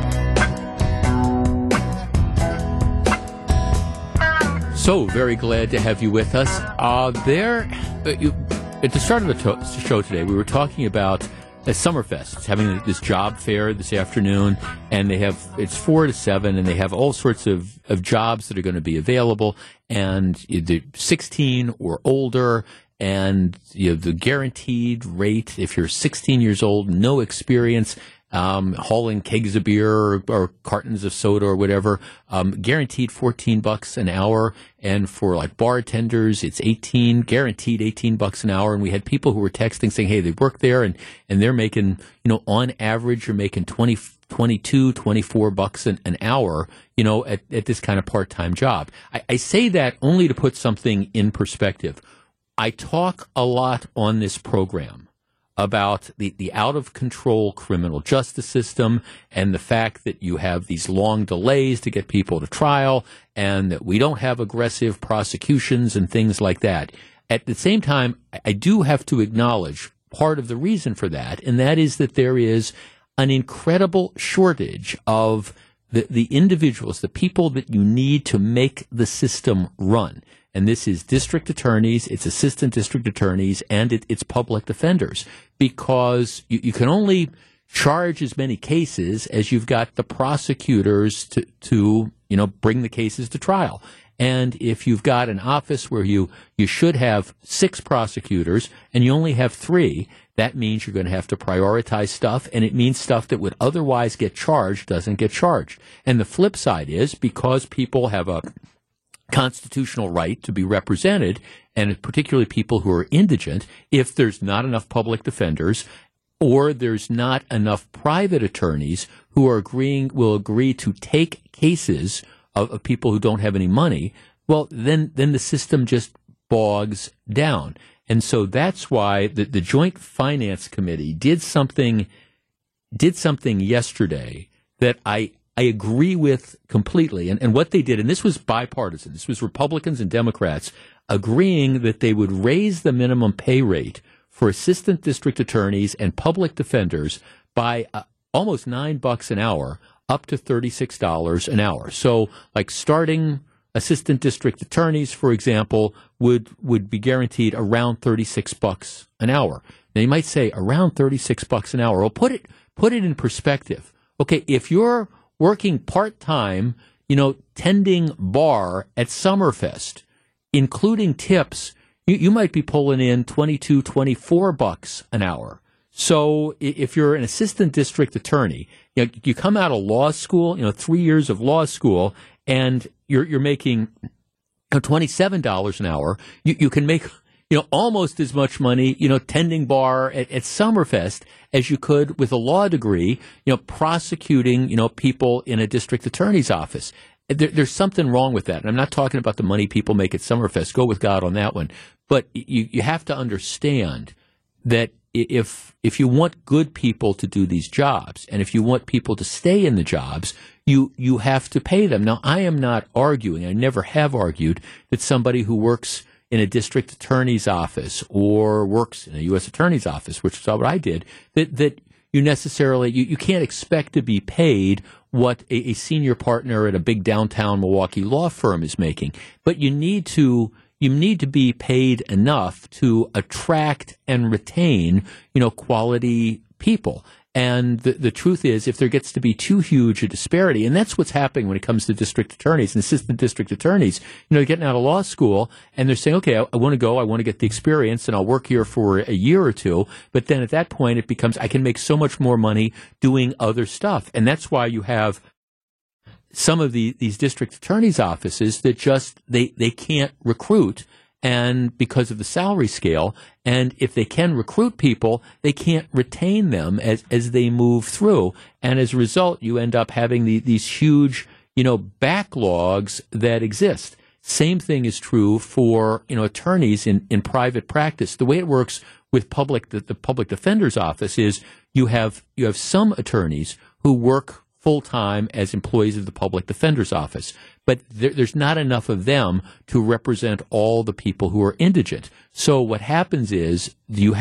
So very glad to have you with us. At the start of the show today, we were talking about Summerfest. It's having this job fair this afternoon, and it's 4 to 7, and they have all sorts of jobs that are going to be available, and they're 16 or older, and the guaranteed rate, if you're 16 years old, no experience, hauling kegs of beer or cartons of soda or whatever, guaranteed $14 an hour. And for bartenders, it's guaranteed $18 an hour. And we had people who were texting saying, hey, they work there and they're making, on average, you're making $24 an hour, at this kind of part-time job. I say that only to put something in perspective. I talk a lot on this program about the out-of-control criminal justice system and the fact that you have these long delays to get people to trial and that we don't have aggressive prosecutions and things like that. At the same time, I do have to acknowledge part of the reason for that, and that is that there is an incredible shortage of the individuals, the people that you need to make the system run. And this is district attorneys, it's assistant district attorneys, and it's public defenders, because you can only charge as many cases as you've got the prosecutors to bring the cases to trial. And if you've got an office where you should have 6 prosecutors and you only have 3, that means you're going to have to prioritize stuff, and it means stuff that would otherwise get charged doesn't get charged. And the flip side is, because people have a constitutional right to be represented, and particularly people who are indigent, if there's not enough public defenders or there's not enough private attorneys who will agree to take cases of people who don't have any money, well, then the system just bogs down. And so that's why the Joint Finance Committee did something yesterday that I agree with completely. And what they did, and this was bipartisan, this was Republicans and Democrats agreeing that they would raise the minimum pay rate for assistant district attorneys and public defenders by almost $9 an hour up to $36 an hour. So starting assistant district attorneys, for example, would be guaranteed around $36 an hour. Now you might say around $36 an hour. Well, put it in perspective. Okay, if you're working part-time, tending bar at Summerfest, including tips, you might be pulling in $22, $24 an hour. So if you're an assistant district attorney, you come out of law school, 3 years of law school, and you're making $27 an hour. You can make almost as much money, tending bar at Summerfest as you could with a law degree, prosecuting, people in a district attorney's office. There's something wrong with that. And I'm not talking about the money people make at Summerfest. Go with God on that one. But you have to understand that if you want good people to do these jobs, and if you want people to stay in the jobs, you have to pay them. Now, I am not arguing, I never have argued, that somebody who works in a district attorney's office or works in a U.S. attorney's office, which is what I did, that you necessarily, you can't expect to be paid what a senior partner at a big downtown Milwaukee law firm is making. But you need to be paid enough to attract and retain, quality people. And the truth is, if there gets to be too huge a disparity, and that's what's happening when it comes to district attorneys and assistant district attorneys, they're getting out of law school and they're saying, okay, I want to go, I want to get the experience, and I'll work here for a year or two. But then at that point, it becomes, I can make so much more money doing other stuff. And that's why you have some of these district attorneys' offices that just, they can't recruit, and because of the salary scale, and if they can recruit people, they can't retain them as they move through. And as a result, you end up having these huge, backlogs that exist. Same thing is true for, attorneys in private practice. The way it works with the public defender's office is you have some attorneys who work full-time as employees of the public defender's office. But there's not enough of them to represent all the people who are indigent. So what happens is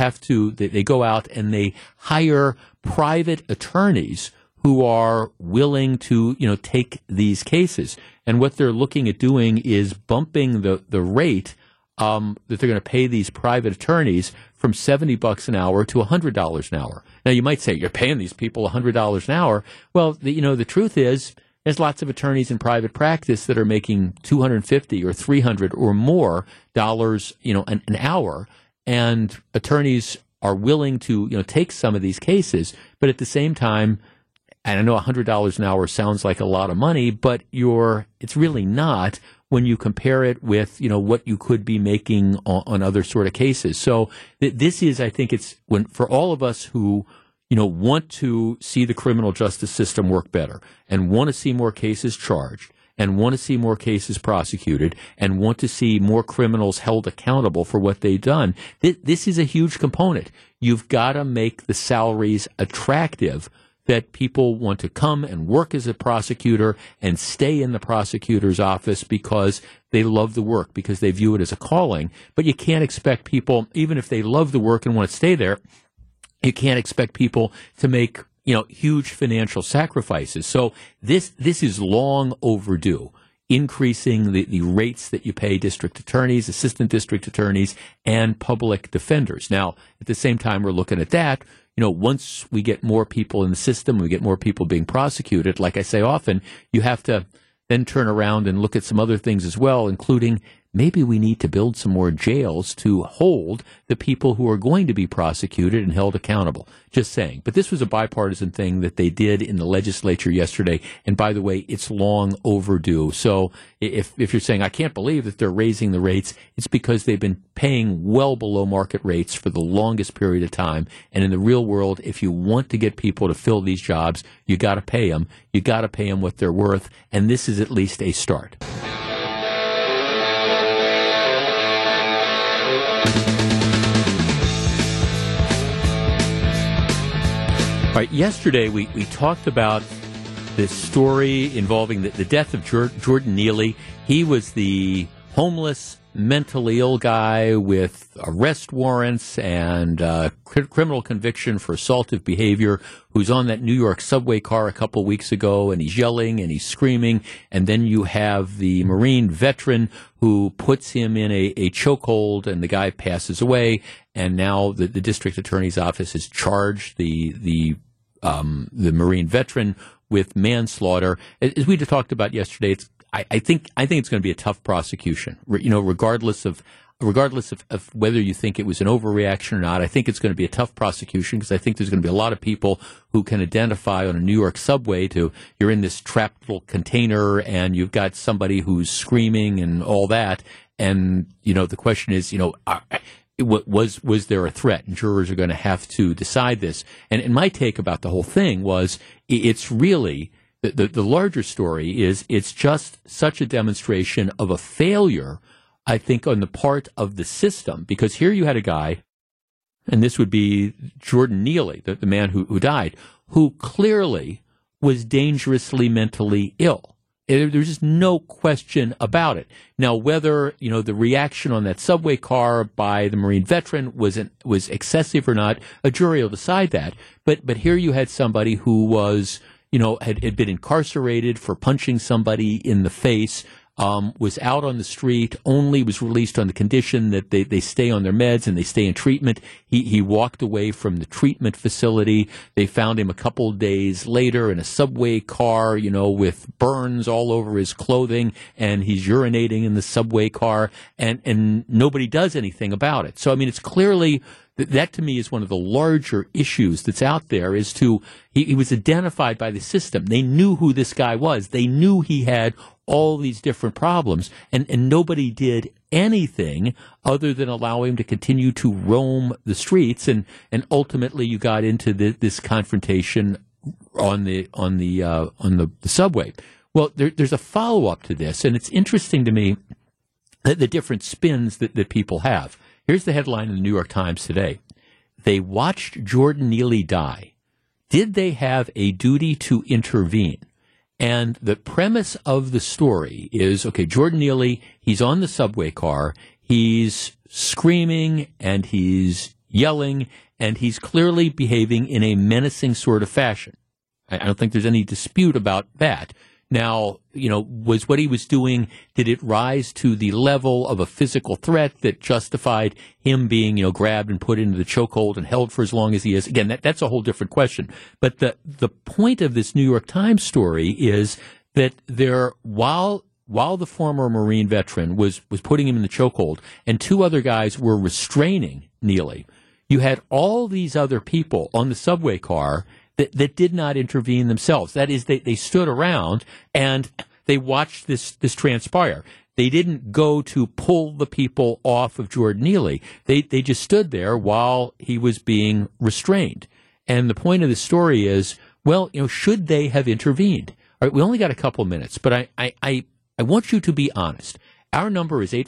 they go out and they hire private attorneys who are willing to, take these cases. And what they're looking at doing is bumping the rate that they're going to pay these private attorneys from $70 an hour to $100 an hour. Now, you might say, you're paying these people $100 an hour. Well, the truth is, there's lots of attorneys in private practice that are making $250 or $300 or more dollars, an hour, and attorneys are willing to, take some of these cases. But at the same time, and I know $100 an hour sounds like a lot of money, but it's really not when you compare it with, what you could be making on other sort of cases. So this is, I think for all of us who, want to see the criminal justice system work better and want to see more cases charged and want to see more cases prosecuted and want to see more criminals held accountable for what they've done, this is a huge component. You've got to make the salaries attractive that people want to come and work as a prosecutor and stay in the prosecutor's office because they love the work, because they view it as a calling. But you can't expect people, even if they love the work and want to stay there, you can't expect people to make, huge financial sacrifices. So this is long overdue, increasing the rates that you pay district attorneys, assistant district attorneys, and public defenders. Now, at the same time, we're looking at that. Once we get more people in the system, we get more people being prosecuted, like I say often, you have to then turn around and look at some other things as well, including maybe we need to build some more jails to hold the people who are going to be prosecuted and held accountable. Just saying. But this was a bipartisan thing that they did in the legislature yesterday. And by the way, it's long overdue. So if you're saying, I can't believe that they're raising the rates, it's because they've been paying well below market rates for the longest period of time. And in the real world, if you want to get people to fill these jobs, you got to pay them. You got to pay them what they're worth. And this is at least a start. All right, yesterday we talked about this story involving the death of Jordan Neely. He was the homeless, mentally ill guy with arrest warrants and criminal conviction for assaultive behavior who's on that New York subway car a couple weeks ago, and he's yelling and he's screaming. And then you have the Marine veteran who puts him in a chokehold, and the guy passes away. And now the district attorney's office has charged the Marine veteran with manslaughter. As we just talked about yesterday, I think it's going to be a tough prosecution. Regardless of whether you think it was an overreaction or not, I think it's going to be a tough prosecution because I think there's going to be a lot of people who can identify on a New York subway you're in this trapped little container and you've got somebody who's screaming and all that. And, the question is, was there a threat? And jurors are going to have to decide this. And my take about the whole thing was it's really the larger story is it's just such a demonstration of a failure, I think, on the part of the system, because here you had a guy, and this would be Jordan Neely, the man who died, who clearly was dangerously mentally ill. There's just no question about it. Now, whether, the reaction on that subway car by the Marine veteran was excessive or not, a jury will decide that. But here you had somebody who was, had been incarcerated for punching somebody in the face, was out on the street, only was released on the condition that they stay on their meds and they stay in treatment. He walked away from the treatment facility. They found him a couple days later in a subway car, with burns all over his clothing, and he's urinating in the subway car, and nobody does anything about it. So, it's clearly that to me is one of the larger issues that's out there he was identified by the system. They knew who this guy was. They knew he had all these different problems, and nobody did anything other than allow him to continue to roam the streets, and ultimately you got into this confrontation on the subway. Well, there's a follow-up to this, and it's interesting to me the different spins that people have. Here's the headline in the New York Times today. They watched Jordan Neely die. Did they have a duty to intervene? And the premise of the story is, okay, Jordan Neely, he's on the subway car, he's screaming and he's yelling, and he's clearly behaving in a menacing sort of fashion. I don't think there's any dispute about that. Now, was what he was doing, did it rise to the level of a physical threat that justified him being, grabbed and put into the chokehold and held for as long as he is? Again, that's a whole different question. But the point of this New York Times story is that while the former Marine veteran was putting him in the chokehold and two other guys were restraining Neely, you had all these other people on the subway car that did not intervene themselves. That is, they stood around and they watched this transpire. They didn't go to pull the people off of Jordan Neely. They just stood there while he was being restrained. And the point of the story is, well, should they have intervened? All right, we only got a couple minutes, but I want you to be honest. Our number is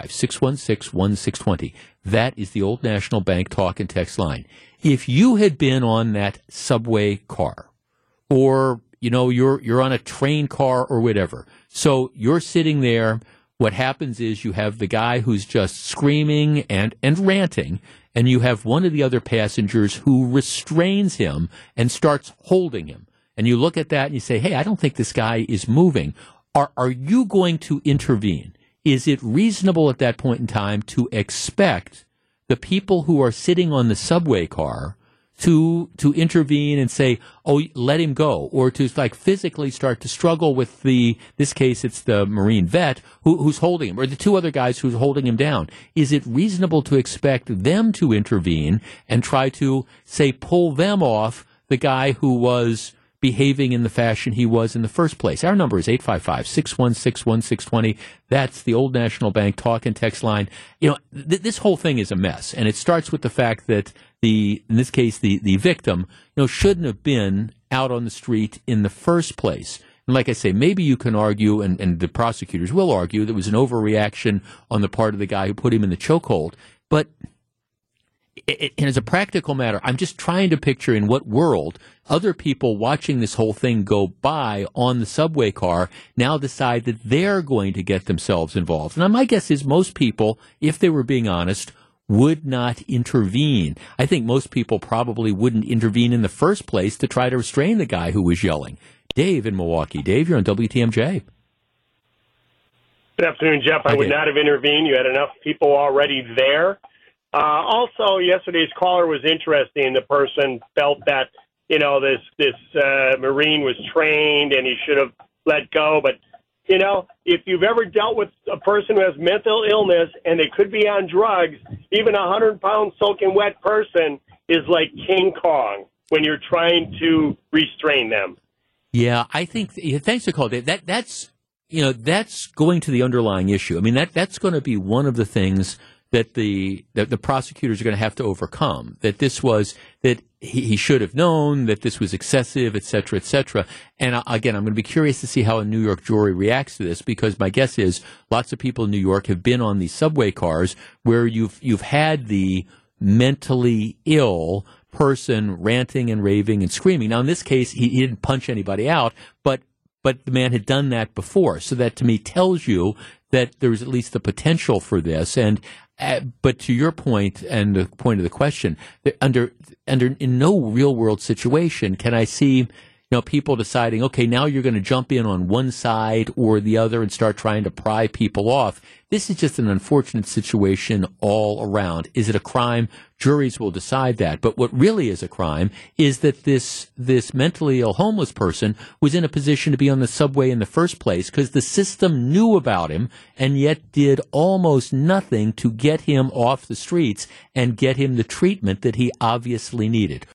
855-616-1620. That is the Old National Bank talk and text line. If you had been on that subway car, or, you're on a train car or whatever, so you're sitting there, what happens is you have the guy who's just screaming and ranting, and you have one of the other passengers who restrains him and starts holding him. And you look at that and you say, hey, I don't think this guy is moving. Are you going to intervene? Is it reasonable at that point in time to expect the people who are sitting on the subway car to intervene and say, oh, let him go, or to physically start to struggle with this case, it's the Marine vet who's holding him, or the two other guys who's holding him down? Is it reasonable to expect them to intervene and try to, say, pull them off the guy who was behaving in the fashion he was in the first place? Our number is 855-616-1620. That's the Old National Bank talk and text line. This whole thing is a mess, and it starts with the fact that in this case, the victim, shouldn't have been out on the street in the first place. And like I say, maybe you can argue, and the prosecutors will argue, there was an overreaction on the part of the guy who put him in the chokehold. But and as a practical matter, I'm just trying to picture in what world other people watching this whole thing go by on the subway car now decide that they're going to get themselves involved. And my guess is most people, if they were being honest, would not intervene. I think most people probably wouldn't intervene in the first place to try to restrain the guy who was yelling. Dave in Milwaukee. Dave, you're on WTMJ. Good afternoon, Jeff. I would not have intervened. You had enough people already there. Also, yesterday's caller was interesting. The person felt that this Marine was trained and he should have let go. But, if you've ever dealt with a person who has mental illness and they could be on drugs, even a 100-pound soaking wet person is like King Kong when you're trying to restrain them. Yeah, I think, thanks for calling. That's going to the underlying issue. I mean, that's going to be one of the things that the prosecutors are going to have to overcome, that he should have known that this was excessive, et cetera, et cetera. And again, I'm going to be curious to see how a New York jury reacts to this, because my guess is lots of people in New York have been on these subway cars where you've had the mentally ill person ranting and raving and screaming. Now, in this case, he didn't punch anybody out, but the man had done that before. So that, to me, tells you that there's at least the potential for this. But to your point and the point of the question, in no real world situation can I see, people deciding, okay, now you're going to jump in on one side or the other and start trying to pry people off. This is just an unfortunate situation all around. Is it a crime? Juries will decide that. But what really is a crime is that this mentally ill homeless person was in a position to be on the subway in the first place because the system knew about him and yet did almost nothing to get him off the streets and get him the treatment that he obviously needed.